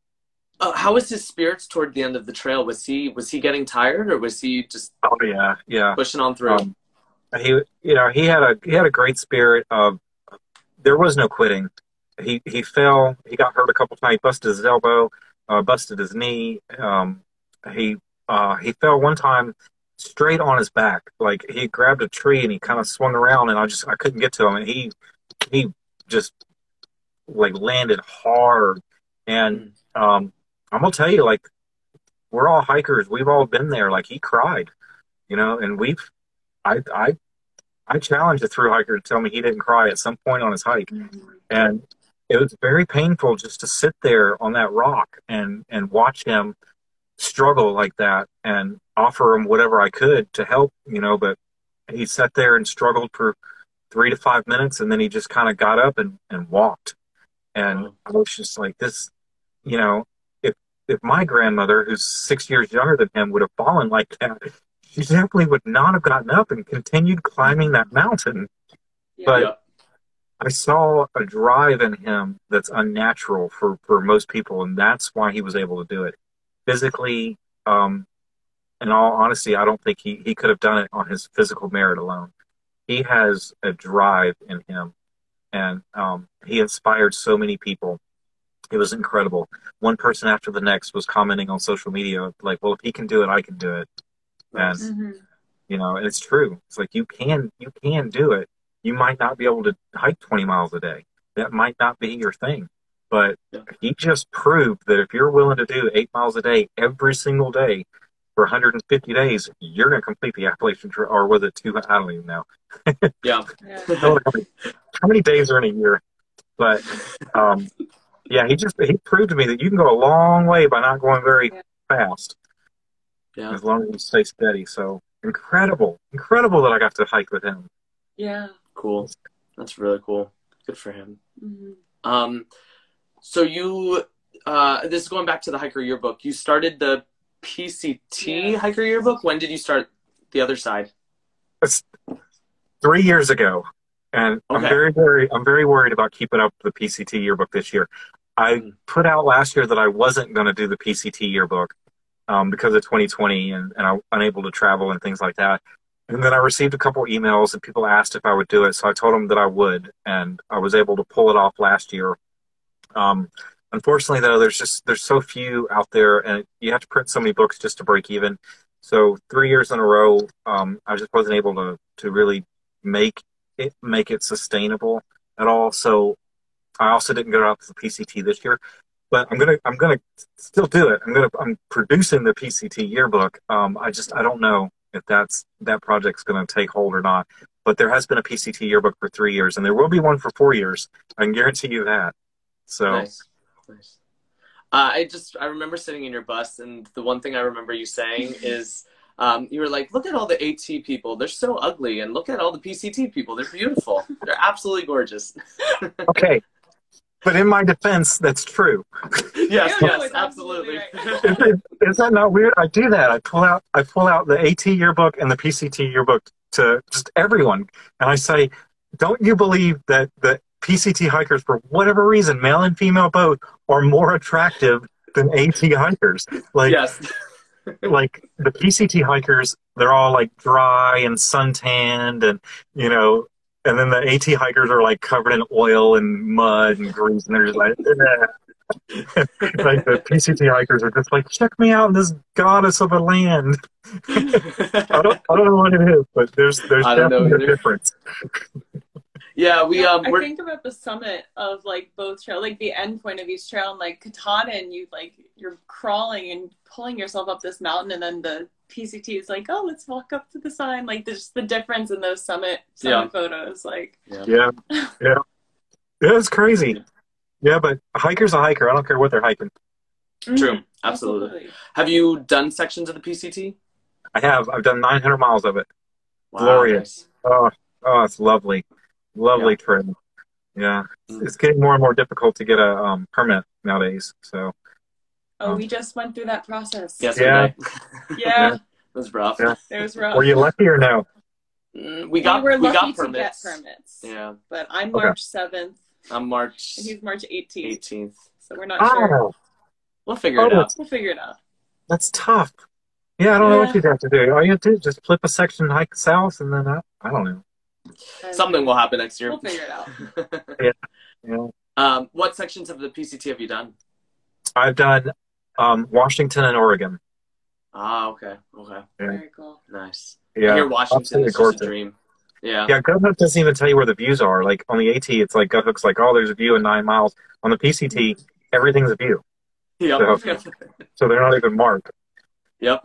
Speaker 2: Uh, how was his spirits toward the end of the trail? Was he was he getting tired, or was he just
Speaker 3: oh yeah yeah
Speaker 2: pushing on through?
Speaker 3: Um, he you know he had a he had a great spirit of there was no quitting. He he fell, he got hurt a couple times, busted his elbow, uh, busted his knee. Um, he uh, he fell one time straight on his back. Like he grabbed a tree and he kind of swung around, and I just I couldn't get to him, and he he just like landed hard. And um, I'm gonna tell you, like, we're all hikers. We've all been there. Like, he cried, you know, and we've I I I challenged a thru hiker to tell me he didn't cry at some point on his hike, mm-hmm. and it was very painful just to sit there on that rock and and watch him struggle like that, and offer him whatever I could to help, you know, but he sat there and struggled for three to five minutes, and then he just kind of got up and, and walked. And I was just like, this, you know, if if my grandmother, who's six years younger than him, would have fallen like that, she definitely would not have gotten up and continued climbing that mountain. Yeah. But I saw a drive in him that's unnatural for, for most people, and that's why he was able to do it. Physically, um, in all honesty, I don't think he, he could have done it on his physical merit alone. He has a drive in him, and um, he inspired so many people. It was incredible. One person after the next was commenting on social media, like, well, if he can do it, I can do it. And,
Speaker 1: Mm-hmm.
Speaker 3: you know, and it's true. It's like, you can, you can do it. You might not be able to hike twenty miles a day. That might not be your thing. But
Speaker 2: Yeah.
Speaker 3: he just proved that if you're willing to do eight miles a day every single day for one hundred fifty days, you're going to complete the Appalachian Trail. Or was it two? I don't even know.
Speaker 2: Yeah.
Speaker 1: Yeah.
Speaker 3: How many, how many days are in a year? But um, yeah, he just he proved to me that you can go a long way by not going very
Speaker 1: Yeah.
Speaker 3: fast,
Speaker 2: Yeah.
Speaker 3: as long as you stay steady. So incredible, incredible that I got to hike with him.
Speaker 1: Yeah.
Speaker 2: Cool. That's really cool. Good for him.
Speaker 1: Mm-hmm.
Speaker 2: Um, so you, uh, this is going back to the Hiker Yearbook. You started the P C T
Speaker 1: Yeah.
Speaker 2: Hiker Yearbook. When did you start the other side?
Speaker 3: It's three years ago, and I'm
Speaker 2: Okay.
Speaker 3: very, very, I'm very worried about keeping up the P C T yearbook this year. I
Speaker 2: Mm.
Speaker 3: put out last year that I wasn't going to do the P C T yearbook um, because of twenty twenty and, and I was unable to travel and things like that. And then I received a couple emails and people asked if I would do it, so I told them that I would, and I was able to pull it off last year. Um, unfortunately, though, there's just there's so few out there, and you have to print so many books just to break even. So three years in a row, um, I just wasn't able to to really make it make it sustainable at all. So I also didn't go out to the P C T this year, but I'm gonna I'm gonna still do it. I'm gonna I'm producing the P C T yearbook. Um, I just I don't know if that's that project's gonna take hold or not. But there has been a P C T yearbook for three years, and there will be one for four years. I can guarantee you that. So
Speaker 2: Nice. Nice. Uh, I just, I remember sitting in your bus, and the one thing I remember you saying is, um, you were like, look at all the AT people. They're so ugly. And look at all the P C T people. They're beautiful. They're absolutely gorgeous.
Speaker 3: okay, but in my defense, that's true.
Speaker 2: Yes,
Speaker 1: Yeah, no,
Speaker 2: yes,
Speaker 1: it's
Speaker 2: absolutely.
Speaker 1: absolutely
Speaker 3: Is, is that not weird? I do that. I pull out I pull out the AT yearbook and the P C T yearbook to just everyone, and I say, don't you believe that the P C T hikers, for whatever reason, male and female both, are more attractive than AT hikers? Like,
Speaker 2: Yes.
Speaker 3: like the P C T hikers, they're all like dry and suntanned, and you know, and then the AT hikers are like covered in oil and mud and grease, and they're just like, eh. Like the P C T hikers are just like, check me out, this goddess of a land. I don't, I don't know what it is, but there's there's
Speaker 2: I don't know
Speaker 3: definitely a
Speaker 2: either.
Speaker 3: difference.
Speaker 2: Yeah, we,
Speaker 1: Yeah,
Speaker 2: um,
Speaker 1: I
Speaker 2: we're,
Speaker 1: think about the summit of like both trail, like the end point of each trail, and like Katahdin, you like you're crawling and pulling yourself up this mountain, and then the P C T is like, oh, let's walk up to the sign. Like there's the difference in those summit summit
Speaker 2: Yeah.
Speaker 1: photos. Like
Speaker 2: yeah.
Speaker 3: Yeah, yeah, it's crazy. Yeah, but a hiker's a hiker. I don't care what they're hiking.
Speaker 2: True.
Speaker 1: Mhm,
Speaker 2: Absolutely. Have you done sections of the P C T?
Speaker 3: I have. I've done nine hundred miles of it.
Speaker 2: Wow,
Speaker 3: Glorious.
Speaker 2: nice.
Speaker 3: Oh, oh, it's lovely, lovely
Speaker 2: Yeah.
Speaker 3: trail. Yeah,
Speaker 2: Mm.
Speaker 3: it's getting more and more difficult to get a um, permit nowadays. So
Speaker 1: Oh, we just went through that process.
Speaker 2: Yesterday.
Speaker 1: Yeah,
Speaker 2: It was rough.
Speaker 3: Yeah.
Speaker 1: it was rough.
Speaker 3: were you lucky or no?
Speaker 2: Mm, we
Speaker 1: we
Speaker 2: got,
Speaker 1: were
Speaker 2: we
Speaker 1: lucky
Speaker 2: got
Speaker 1: to
Speaker 2: permits.
Speaker 1: get permits.
Speaker 2: Yeah.
Speaker 1: But I'm
Speaker 3: Okay.
Speaker 1: March seventh,
Speaker 2: I'm March
Speaker 1: and he's March eighteenth,
Speaker 2: eighteenth.
Speaker 1: so we're not sure.
Speaker 3: Oh,
Speaker 2: We'll figure
Speaker 3: Oh,
Speaker 2: it out.
Speaker 1: We'll figure it out.
Speaker 3: that's tough. Yeah, I don't know what
Speaker 1: Yeah.
Speaker 3: you'd have to do. All you have to do is just flip a section, hike south, and then I, I don't know.
Speaker 1: And
Speaker 2: Something will happen next year.
Speaker 1: We'll figure it out.
Speaker 3: Yeah.
Speaker 2: um, what sections of the P C T have you done?
Speaker 3: I've done um, Washington and Oregon.
Speaker 2: Ah, okay. Okay.
Speaker 3: Yeah.
Speaker 1: Very cool.
Speaker 2: Nice.
Speaker 3: Yeah,
Speaker 2: I hear Washington
Speaker 3: absolutely
Speaker 2: is just a
Speaker 3: gorgeous.
Speaker 2: dream. Yeah.
Speaker 3: Yeah, GoHook doesn't even tell you where the views are. Like on the AT, it's like GoHook's like, oh, there's a view in nine miles. On the P C T, everything's a view.
Speaker 2: Yep.
Speaker 3: So they're not even marked.
Speaker 2: Yep.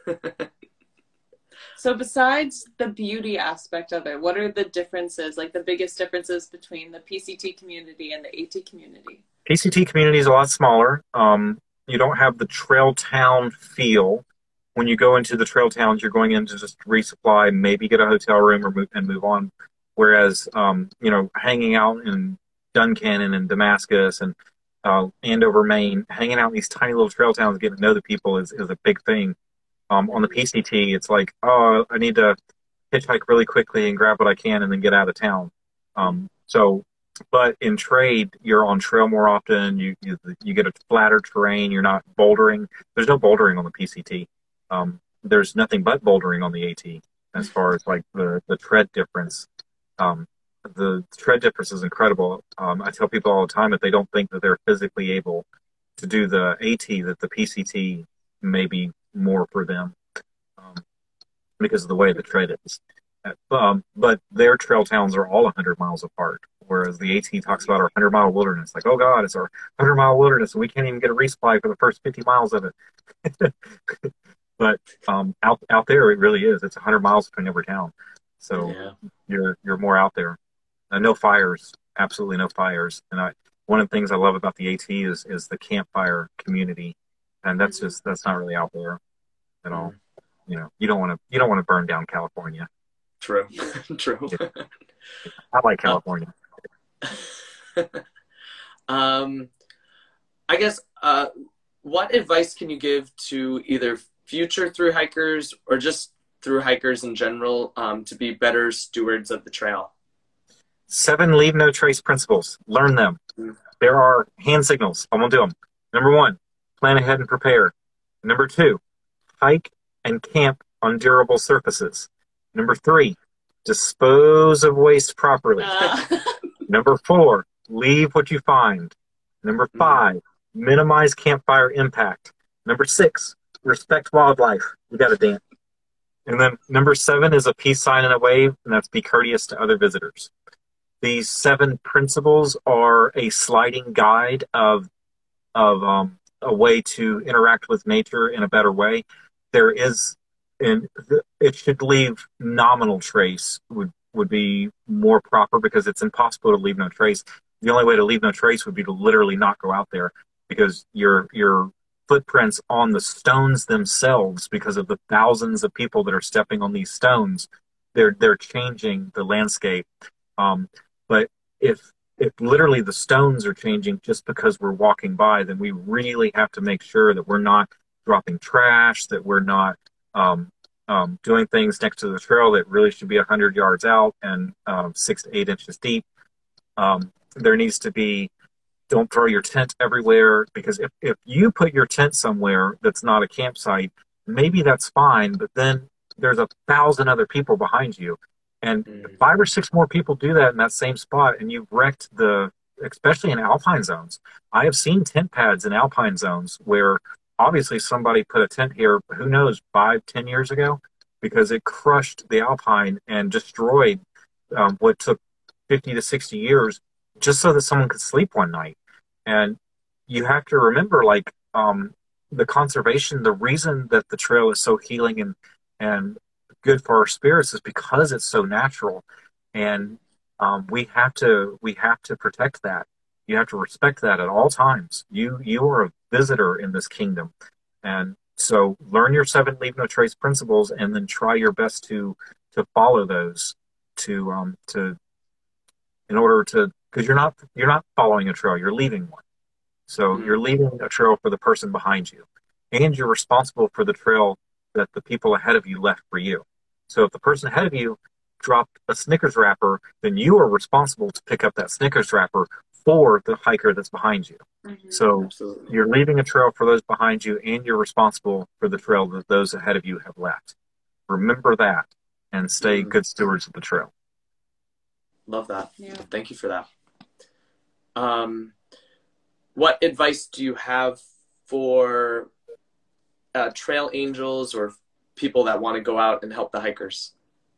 Speaker 1: So besides the beauty aspect of it, what are the differences, like the biggest differences between the P C T community and the AT community?
Speaker 3: P C T community is a lot smaller. Um, you don't have the trail town feel. When you go into the trail towns, you're going in to just resupply, maybe get a hotel room or move, and move on. Whereas, um, you know, hanging out in Duncannon and Damascus and uh, Andover, Maine, hanging out in these tiny little trail towns, getting to know the people is, is a big thing. Um, on the P C T, it's like, oh, I need to hitchhike really quickly and grab what I can and then get out of town. Um, so But in trade, you're on trail more often. You, you you get a flatter terrain. You're not bouldering. There's no bouldering on the P C T. Um, there's nothing but bouldering on the AT as far as like the, the tread difference. Um, the tread difference is incredible. Um, I tell people all the time that they don't think that they're physically able to do the AT, that the P C T may be more for them um, because of the way the tread is. Um, but their trail towns are all one hundred miles apart, whereas the AT talks about our one hundred mile wilderness. Like, oh God, it's our one hundred mile wilderness, and we can't even get a resupply for the first fifty miles of it. But um, out out there, it really is. It's one hundred miles between every town, so
Speaker 2: Yeah.
Speaker 3: you're you're more out there. Uh, no fires, absolutely no fires. And I, one of the things I love about the AT is is the campfire community, and that's just that's not really out there at all. You know, you don't want to you don't want to burn down California.
Speaker 2: True. True.
Speaker 3: I like California.
Speaker 2: um, I guess, uh, what advice can you give to either future thru hikers or just thru hikers in general um, to be better stewards of the trail?
Speaker 3: Seven leave no trace principles. Learn them.
Speaker 2: Mm.
Speaker 3: There are hand signals. I'm gonna do them. Number one, plan ahead and prepare. Number two, hike and camp on durable surfaces. Number three, dispose of waste properly.
Speaker 1: Uh.
Speaker 3: Number four, leave what you find. Number five, minimize campfire impact. Number six, respect wildlife. You got to dance. And then number seven is a peace sign and a wave, and that's be courteous to other visitors. These seven principles are a sliding guide of of um, a way to interact with nature in a better way. There is And it should leave nominal trace would, would be more proper because it's impossible to leave no trace. The only way to leave no trace would be to literally not go out there because your your footprints on the stones themselves, because of the thousands of people that are stepping on these stones, they're they're changing the landscape. Um, but if if literally the stones are changing just because we're walking by, then we really have to make sure that we're not dropping trash, that we're not Um, um, doing things next to the trail that really should be one hundred yards out and um, six to eight inches deep. Um, there needs to be, don't throw your tent everywhere, because if, if you put your tent somewhere that's not a campsite, maybe that's fine, but then there's a thousand other people behind you. And
Speaker 2: Mm.
Speaker 3: if five or six more people do that in that same spot, and you've wrecked the, especially in alpine zones. I have seen tent pads in alpine zones where obviously somebody put a tent here, who knows, five, ten years ago, because it crushed the alpine and destroyed um, what took fifty to sixty years just so that someone could sleep one night. And you have to remember, like, um, the conservation, the reason that the trail is so healing and, and good for our spirits is because it's so natural. And um, we have to, we have to protect that. You have to respect that at all times. You you are a visitor in this kingdom. And so learn your seven leave no trace principles and then try your best to to follow those to um to in order to, because you're not you're not following a trail, you're leaving one. So
Speaker 2: Mm.
Speaker 3: you're leaving a trail for the person behind you. And you're responsible for the trail that the people ahead of you left for you. So if the person ahead of you dropped a Snickers wrapper, then you are responsible to pick up that Snickers wrapper for the hiker that's behind you.
Speaker 1: Mhm.
Speaker 3: So
Speaker 2: Absolutely.
Speaker 3: you're leaving a trail for those behind you, and you're responsible for the trail that those ahead of you have left. Remember that, and stay
Speaker 2: Mhm.
Speaker 3: good stewards of the trail.
Speaker 2: Love that.
Speaker 1: Yeah.
Speaker 2: Thank you for that. Um, what advice do you have for uh, trail angels or people that want to go out and help the hikers?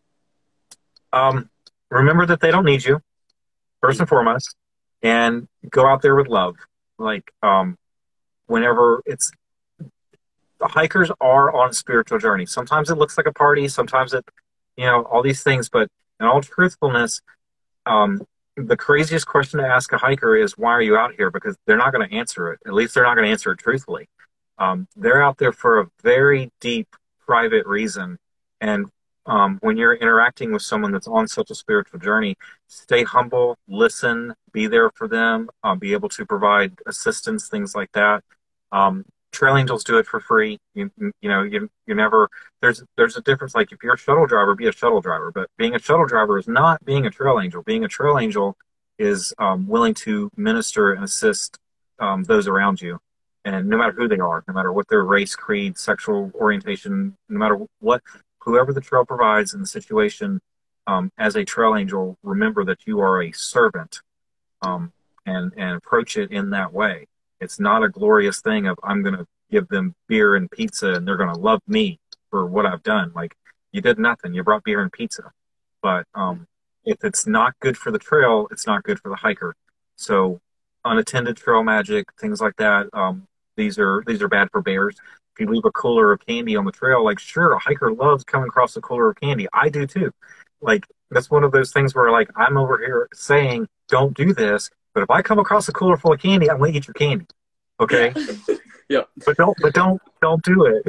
Speaker 3: Um, remember that they don't need you, first and foremost, and go out there with love. Like, um, whenever it's, the hikers are on a spiritual journey. Sometimes it looks like a party, sometimes it, you know, all these things, but in all truthfulness, um, the craziest question to ask a hiker is, why are you out here? Because they're not going to answer it. At least they're not going to answer it truthfully. Um, they're out there for a very deep, private reason. And um, when you're interacting with someone that's on such a spiritual journey, stay humble, listen, be there for them, uh, be able to provide assistance, things like that. Um, Trail angels do it for free. You, you know, you, you never, there's, there's a difference. Like, if you're a shuttle driver, be a shuttle driver, but being a shuttle driver is not being a trail angel. Being a trail angel is um, willing to minister and assist um, those around you. And no matter who they are, no matter what their race, creed, sexual orientation, no matter what, whoever the trail provides in the situation, um, as a trail angel, remember that you are a servant, um, and, and approach it in that way. It's not a glorious thing of, I'm going to give them beer and pizza and they're going to love me for what I've done. Like, you did nothing. You brought beer and pizza. But um, if it's not good for the trail, it's not good for the hiker. So unattended trail magic, things like that, um, these are these are bad for bears. If you leave a cooler of candy on the trail, like, sure, a hiker loves coming across a cooler of candy. I do too. Like, that's one of those things where, like, I'm over here saying, don't do this, but if I come across a cooler full of candy, I'm going to eat your candy. Okay?
Speaker 2: Yep.
Speaker 3: But don't, but don't, don't do it.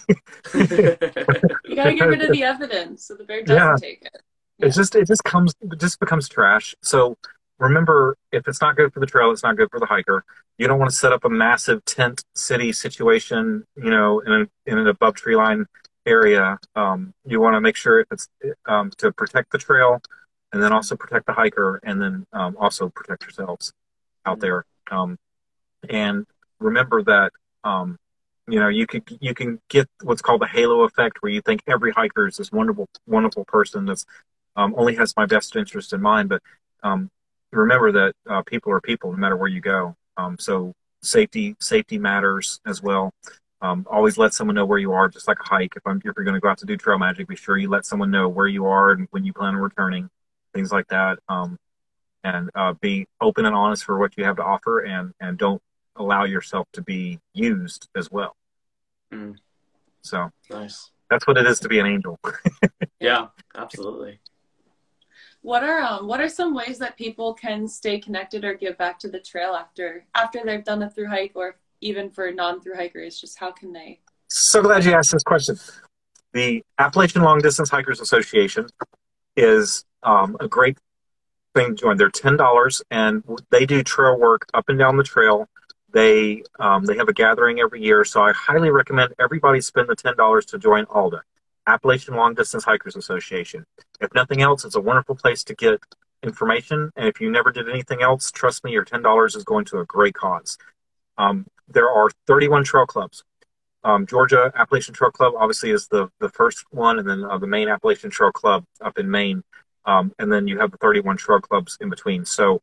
Speaker 1: You gotta get rid of the evidence so the bear doesn't
Speaker 3: Yeah.
Speaker 1: take it. Yeah.
Speaker 3: It just, it just comes, it just becomes trash. So remember, if it's not good for the trail, it's not good for the hiker. You don't want to set up a massive tent city situation, you know, in, a, in an above tree line area. Um, you want to make sure if it's um, to protect the trail, and then also protect the hiker, and then um, also protect yourselves out there. Um, and remember that, um, you know, you can you can get what's called the halo effect, where you think every hiker is this wonderful, wonderful person that's um, only has my best interest in mind. But um, remember that uh, people are people, no matter where you go. Um, so safety safety matters as well. Um, always let someone know where you are, just like a hike. If, I'm, if you're going to go out to do trail magic, be sure you let someone know where you are and when you plan on returning, things like that. Um, and uh, be open and honest for what you have to offer, and, and don't allow yourself to be used as well.
Speaker 2: Mm.
Speaker 3: So
Speaker 2: Nice.
Speaker 3: that's what it is to be an angel.
Speaker 2: Yeah, absolutely.
Speaker 1: What are um what are some ways that people can stay connected or give back to the trail after after they've done a through hike, or even for non-through hikers, just how can they?
Speaker 3: So glad you asked this question. The Appalachian Long Distance Hikers Association is um, a great thing to join. They're ten dollars, and they do trail work up and down the trail. They um, they have a gathering every year, so I highly recommend everybody spend the ten dollars to join A L D A, Appalachian Long Distance Hikers Association. If nothing else, it's a wonderful place to get information, and if you never did anything else, trust me, your ten dollars is going to a great cause. Um, there are thirty-one trail clubs. Um, Georgia Appalachian Trail Club obviously is the, the first one, and then uh, the main Appalachian Trail Club up in Maine. Um, and then you have the thirty-one trail clubs in between. So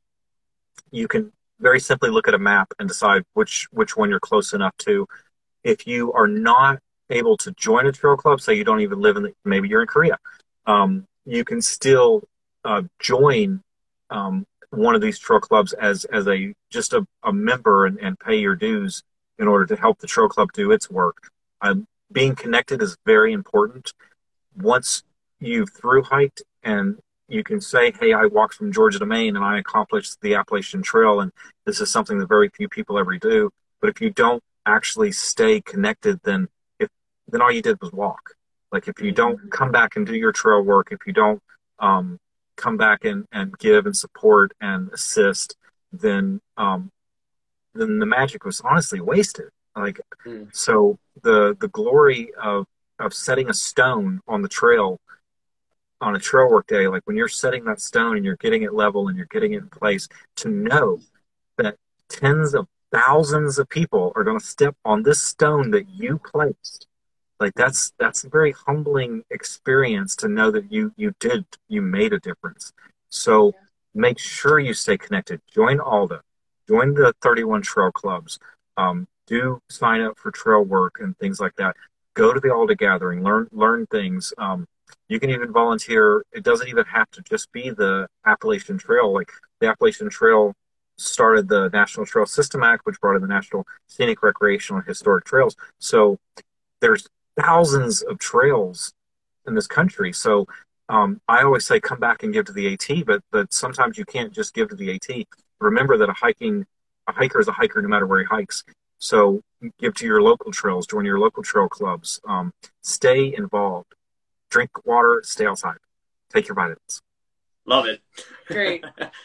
Speaker 3: you can very simply look at a map and decide which, which one you're close enough to. If you are not able to join a trail club, say you don't even live in, the, maybe you're in Korea, um, you can still uh, join um, one of these trail clubs as, as a just a, a member and, and pay your dues in order to help the trail club do its work. Um, being connected is very important. Once you've through hiked and you can say, hey, I walked from Georgia to Maine and I accomplished the Appalachian Trail, and this is something that very few people ever do. But if you don't actually stay connected, then if then all you did was walk. Like, if you don't come back and do your trail work, if you don't um, come back and, and give and support and assist, then um, then the magic was honestly wasted. Like, mm. so the the glory of of setting a stone on the trail on a trail work day, like when you're setting that stone and you're getting it level and you're getting it in place, to know that tens of thousands of people are going to step on this stone that you placed. Like, that's that's a very humbling experience to know that you you did you made a difference. So make sure you stay connected. Join A L D A. Join the thirty-one trail clubs. Um, do sign up for trail work and things like that. Go to the A L D A gathering. Learn learn things. Um, you can even volunteer. It doesn't even have to just be the Appalachian Trail. Like, the Appalachian Trail started the National Trail System Act, which brought in the National Scenic, Recreational, and Historic Trails. So there's thousands of trails in this country. So um, I always say come back and give to the AT, but but sometimes you can't just give to the AT. Remember that a hiking a hiker is a hiker no matter where he hikes. So give to your local trails, join your local trail clubs, um, stay involved, drink water, stay outside, take your vitamins.
Speaker 2: Love it.
Speaker 1: Great.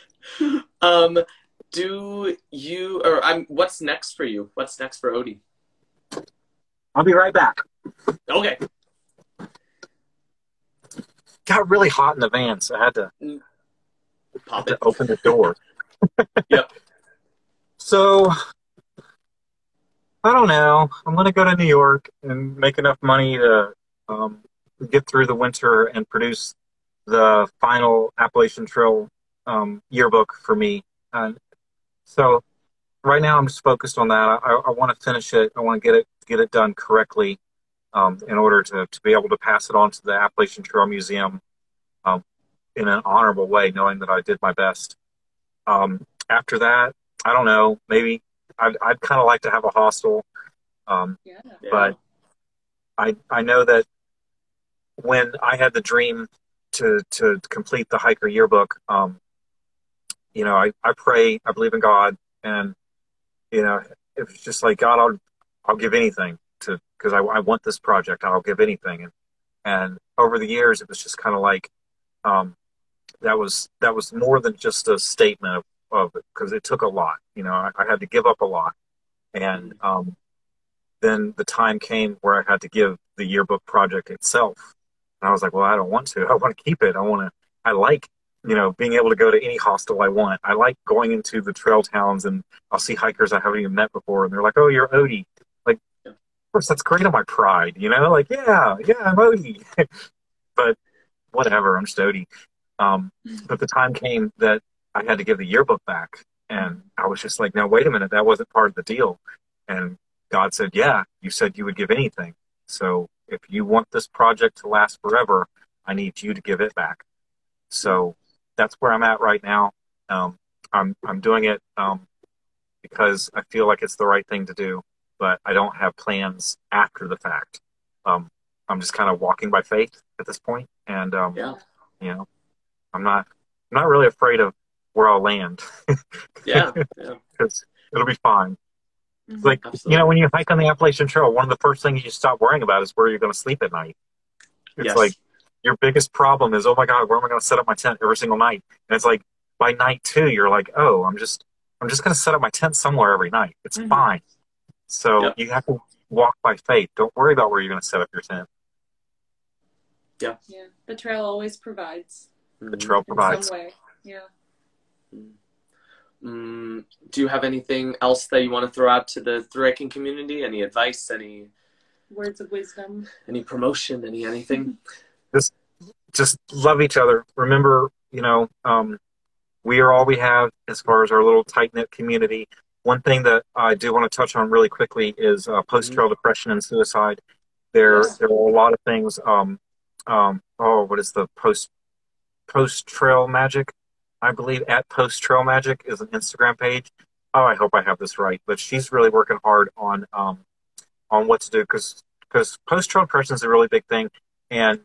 Speaker 2: um, do you, or I'm, what's next for you? What's next for Odie?
Speaker 3: I'll be right back.
Speaker 2: Okay.
Speaker 3: Got really hot in the van, so I had to.
Speaker 2: Pop
Speaker 3: to
Speaker 2: it.
Speaker 3: open the door.
Speaker 2: Yep.
Speaker 3: So I don't know. I'm going to go to New York and make enough money to um, get through the winter and produce the final Appalachian Trail um, yearbook for me. And so right now I'm just focused on that. I, I want to finish it. I want to get it get it done correctly um, in order to, to be able to pass it on to the Appalachian Trail Museum um, in an honorable way, knowing that I did my best. Um, after that, I don't know. Maybe I'd, I'd kind of like to have a hostel, um,
Speaker 1: Yeah.
Speaker 3: but I I know that when I had the dream to to complete the hiker yearbook, um, you know, I, I pray, I believe in God, and you know, it was just like God, I'll I'll give anything to because I, I want this project. I'll give anything, and and over the years, it was just kind of like um, that was that was more than just a statement of of it because it took a lot. You know, I, I had to give up a lot, and um, then the time came where I had to give the yearbook project itself. And I was like, well, I don't want to. I want to keep it. I want to, I like, you know, being able to go to any hostel I want. I like going into the trail towns and I'll see hikers I haven't even met before. And they're like, oh, you're Odie. Like, of course, that's great on my pride, you know, like, yeah, yeah, I'm Odie. But whatever, I'm just Odie. Um, but the time came that I had to give the yearbook back. And I was just like, no, wait a minute. That wasn't part of the deal. And God said, yeah, you said you would give anything. So if you want this project to last forever, I need you to give it back. So that's where I'm at right now. Um, I'm, I'm doing it um, because I feel like it's the right thing to do, but I don't have plans after the fact. Um, I'm just kind of walking by faith at this point. And, um,
Speaker 2: Yeah.
Speaker 3: you know, I'm not, I'm not really afraid of where I'll land.
Speaker 2: Yeah. Yeah.
Speaker 3: Because it'll be fine.
Speaker 1: Mhm.
Speaker 3: Like,
Speaker 2: Absolutely.
Speaker 3: you know, when you hike on the Appalachian Trail, one of the first things you stop worrying about is where you're going to sleep at night. It's
Speaker 2: Yes.
Speaker 3: like your biggest problem is, oh my God, where am I going to set up my tent every single night? And it's like by night two, you're like, oh, I'm just, I'm just going to set up my tent somewhere every night. It's
Speaker 1: Mhm.
Speaker 3: fine. So
Speaker 2: Yep.
Speaker 3: you have to walk by faith. Don't worry about where you're going to set up your tent.
Speaker 1: Yeah. The trail always provides
Speaker 3: The trail
Speaker 1: in
Speaker 3: provides.
Speaker 1: some way. Yeah.
Speaker 2: Mm, do you have anything else that you want to throw out to the thru hiking community? Any advice? Any
Speaker 1: Words of wisdom.
Speaker 2: any promotion? Any anything?
Speaker 3: Just love each other. Remember, you know, um, we are all we have as far as our little tight-knit community. One thing that I do want to touch on really quickly is uh, post-trail depression and suicide. There,
Speaker 1: Yes.
Speaker 3: there are a lot of things. Um, um, oh, what is the post post-trail magic? I believe at post-trail magic is an Instagram page. Oh, I hope I have this right. But she's really working hard on um, on what to do because because post-trail depression is a really big thing. And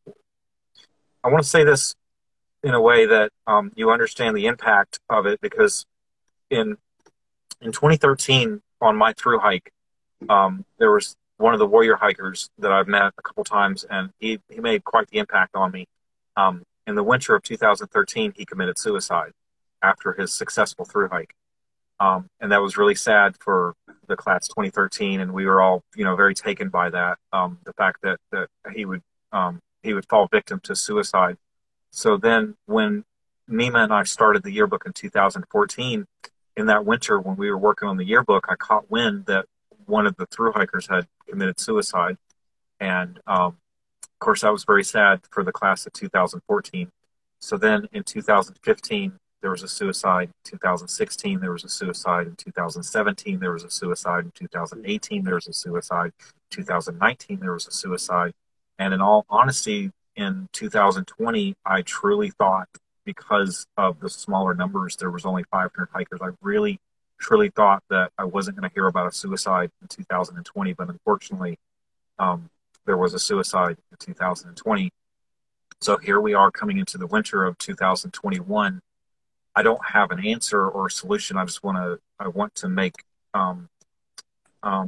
Speaker 3: I want to say this in a way that um, you understand the impact of it because in in twenty thirteen on my thru hike, um, there was one of the warrior hikers that I've met a couple times, and he, he made quite the impact on me. Um, in the winter of two thousand thirteen, he committed suicide after his successful thru hike. Um, and that was really sad for the class twenty thirteen, and we were all, you know, very taken by that, um, the fact that, that he would um, he would fall victim to suicide. So then when Nima and I started the yearbook in two thousand fourteen, in that winter when we were working on the yearbook, I caught wind that one of the thru hikers had committed suicide. And um, of course, that was very sad for the class of two thousand fourteen. So then in two thousand fifteen, there was a suicide. In two thousand sixteen, there was a suicide. In two thousand seventeen, there was a suicide. In two thousand eighteen, there was a suicide. In two thousand nineteen, there was a suicide. And in all honesty, in two thousand twenty, I truly thought, because of the smaller numbers, there was only five hundred hikers. I really, truly thought that I wasn't going to hear about a suicide in two thousand twenty, but unfortunately, um, there was a suicide in two thousand twenty. So here we are coming into the winter of two thousand twenty-one. I don't have an answer or a solution. I just want to, I want to make, um, um,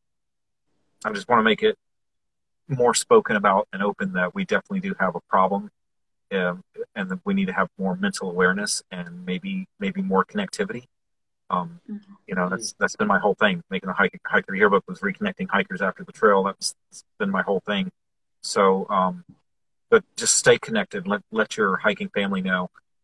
Speaker 3: I just want to make it more spoken about and open that we definitely do have a problem. Um, and that we need to have more mental awareness and maybe maybe more connectivity. Um,
Speaker 1: Mhm.
Speaker 3: you know, that's that's been my whole thing. Making the hiker, hiker yearbook was reconnecting hikers after the trail. That's, that's been my whole thing. So, um, but just stay connected. Let let your hiking family know.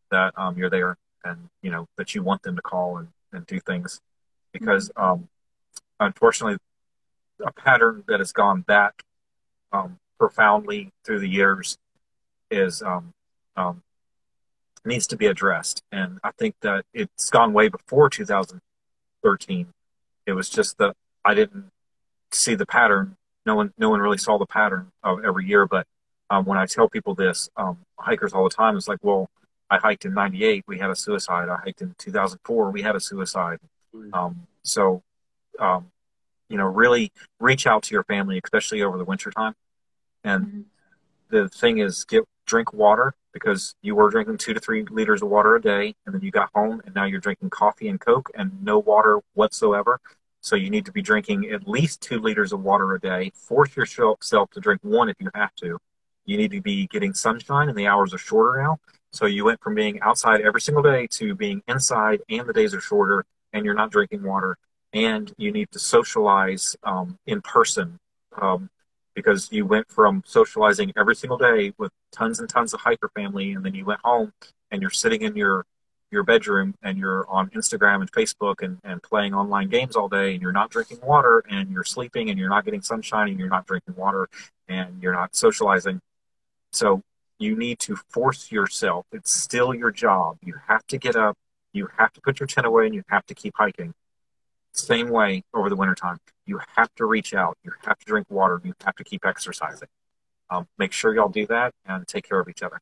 Speaker 3: that um, you're there and, you know, that you want them to call and, and do things. Because um, unfortunately, a pattern that has gone back um, profoundly through the years is um, um, needs to be addressed. And I think that it's gone way before two thousand thirteen. It was just that I didn't see the pattern. No one, no one really saw the pattern of every year. But um, when I tell people this, um, hikers all the time, it's like, well, I hiked in ninety-eight, we had a suicide. I hiked in two thousand four, we had a suicide. Mm-hmm. Um, so, um, you know, really reach out to your family, especially over the winter time. And mm-hmm. the thing is, get drink water, because you were drinking two to three liters of water a day, and then you got home and now you're drinking coffee and Coke and no water whatsoever. So you need to be drinking at least two liters of water a day. Force yourself to drink one if you have to. You need to be getting sunshine, and the hours are shorter now. So you went from being outside every single day to being inside, and the days are shorter, and you're not drinking water. And you need to socialize um, in person, um, because you went from socializing every single day with tons and tons of hiker family, and then you went home and you're sitting in your your bedroom and you're on Instagram and Facebook and, and playing online games all day, and you're not drinking water, and you're sleeping, and you're not getting sunshine, and you're not drinking water, and you're not socializing. So you need to force yourself. It's still your job. You have to get up, you have to put your tent away, and you have to keep hiking. Same way over the wintertime. You have to reach out. You have to drink water. You have to keep exercising. Um, make sure y'all do that and take care of each other.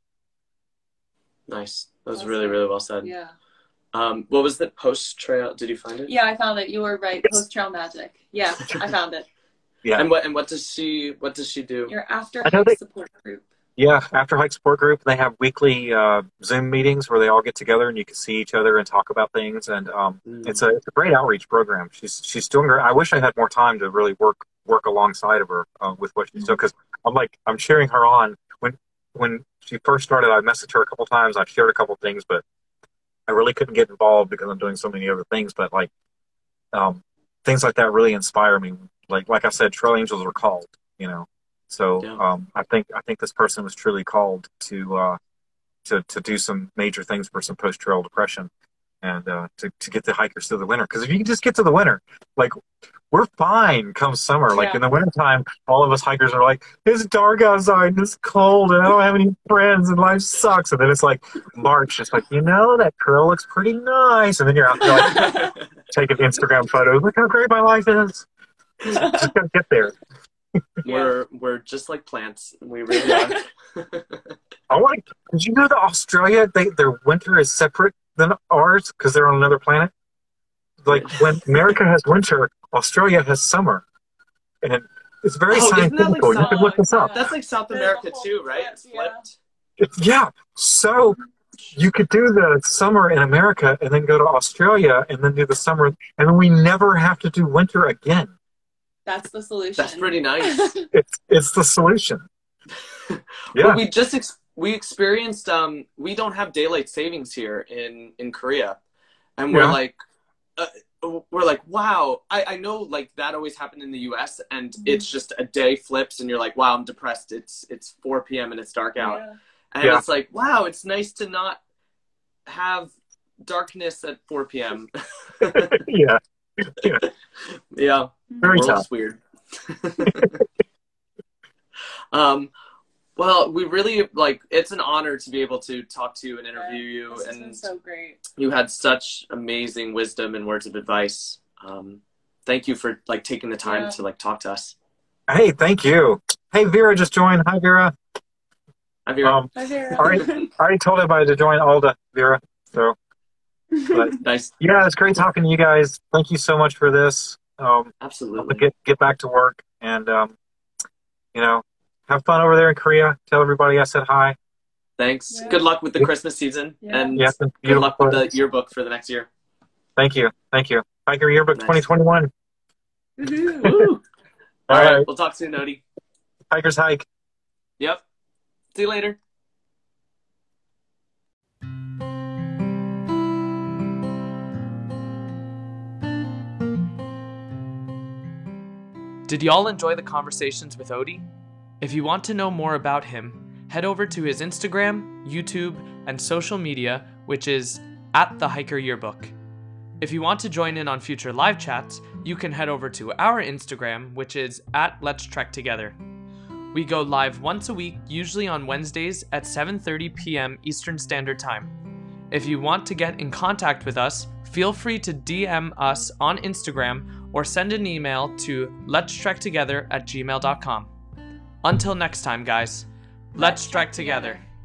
Speaker 2: Nice. That was awesome. really, really well said.
Speaker 1: Yeah.
Speaker 2: Um, what was the post-trail? Did you find it?
Speaker 1: Yeah, I found it. You were right.
Speaker 3: Yes.
Speaker 1: Post-trail magic. Yeah, I found it.
Speaker 3: Yeah.
Speaker 2: And what and what does she what does she do?
Speaker 1: Your after
Speaker 3: I know
Speaker 1: hike
Speaker 3: they-
Speaker 1: support group.
Speaker 3: Yeah, After Hike Support Group, they have weekly uh, Zoom meetings where they all get together and you can see each other and talk about things. And um, mm. it's a it's a great outreach program. She's she's doing her. I wish I had more time to really work work alongside of her uh, with what she's mm. doing, because I'm like I'm cheering her on. When when she first started, I messaged her a couple times. I've shared a couple things, but I really couldn't get involved because I'm doing so many other things. But like um, things like that really inspire me. Like like I said, Trail Angels are called, you know. So yeah. um, I think I think this person was truly called to uh, to to do some major things for some post trail depression, and uh, to to get the hikers through the winter. Because if you can just get to the winter, like we're fine come summer. Like yeah. in the wintertime, all of us hikers are like, it's dark outside and it's cold and I don't have any friends and life sucks. And then it's like March, it's like, you know, that trail looks pretty nice. And then you're out there like taking Instagram photos. Look how great my life is. Just, just gotta get there.
Speaker 2: We're we're just like plants. We really are.
Speaker 3: Oh, like, did you know that Australia, they, their winter is separate than ours because they're on another planet? Like when America has winter, Australia has summer, and it's very
Speaker 2: oh,
Speaker 3: scientific.
Speaker 2: Like
Speaker 3: you can look this up.
Speaker 2: That's like South America too, right? It's flipped.
Speaker 3: It's, yeah. So you could do the summer in America and then go to Australia and then do the summer, and then we never have to do winter again.
Speaker 1: That's the solution.
Speaker 2: That's pretty nice.
Speaker 3: it's it's the solution.
Speaker 2: Yeah.
Speaker 3: Well,
Speaker 2: we just ex- we experienced um we don't have daylight savings here in in Korea, and we're
Speaker 3: yeah. like
Speaker 2: uh, we're like wow. I I know like that always happened in the U S and mm-hmm. it's just a day flips and you're like wow I'm depressed. It's it's four p.m. and it's dark out, yeah. and yeah. it's like wow it's nice to not have darkness at four p.m.
Speaker 3: yeah. Yeah.
Speaker 2: Yeah.
Speaker 3: Very tough.
Speaker 2: Weird. um, well, we really like. It's an honor to be able to talk to you and interview you,
Speaker 1: this
Speaker 2: and
Speaker 1: has been so great.
Speaker 2: You had such amazing wisdom and words of advice. Um, thank you for like taking the time yeah. to like talk to us.
Speaker 3: Hey, thank you. Hey, Vera just joined. Hi, Vera.
Speaker 2: Hi, Vera.
Speaker 3: Um,
Speaker 1: Hi, Vera.
Speaker 3: I already, I already told everybody to join Alda, Vera. So. But,
Speaker 2: nice.
Speaker 3: Yeah, it's great talking to you guys. Thank you so much for this. Um,
Speaker 2: Absolutely.
Speaker 3: Get get back to work and um, you know, have fun over there in Korea. Tell everybody I said hi.
Speaker 2: Thanks.
Speaker 1: Yeah.
Speaker 2: Good luck with the
Speaker 3: yeah.
Speaker 2: Christmas season,
Speaker 1: yeah.
Speaker 2: and
Speaker 3: yeah,
Speaker 2: good luck with the yearbook for the next year.
Speaker 3: Thank you. Thank you. Hiker Yearbook
Speaker 2: nice.
Speaker 3: twenty twenty-one.
Speaker 2: Woo!
Speaker 3: All,
Speaker 2: All
Speaker 3: right.
Speaker 2: right. We'll talk soon, Odie.
Speaker 3: Hikers hike.
Speaker 2: Yep. See you later. Did y'all enjoy the conversations with Odie? If you want to know more about him, head over to his Instagram, YouTube, and social media, which is at the Hiker Yearbook. If you want to join in on future live chats, you can head over to our Instagram, which is at Let's Trek Together. We go live once a week, usually on Wednesdays at seven thirty p.m. Eastern Standard Time. If you want to get in contact with us, feel free to D M us on Instagram or send an email to let's trek together at gmail dot com. Until next time, guys, let's, let's trek together. together.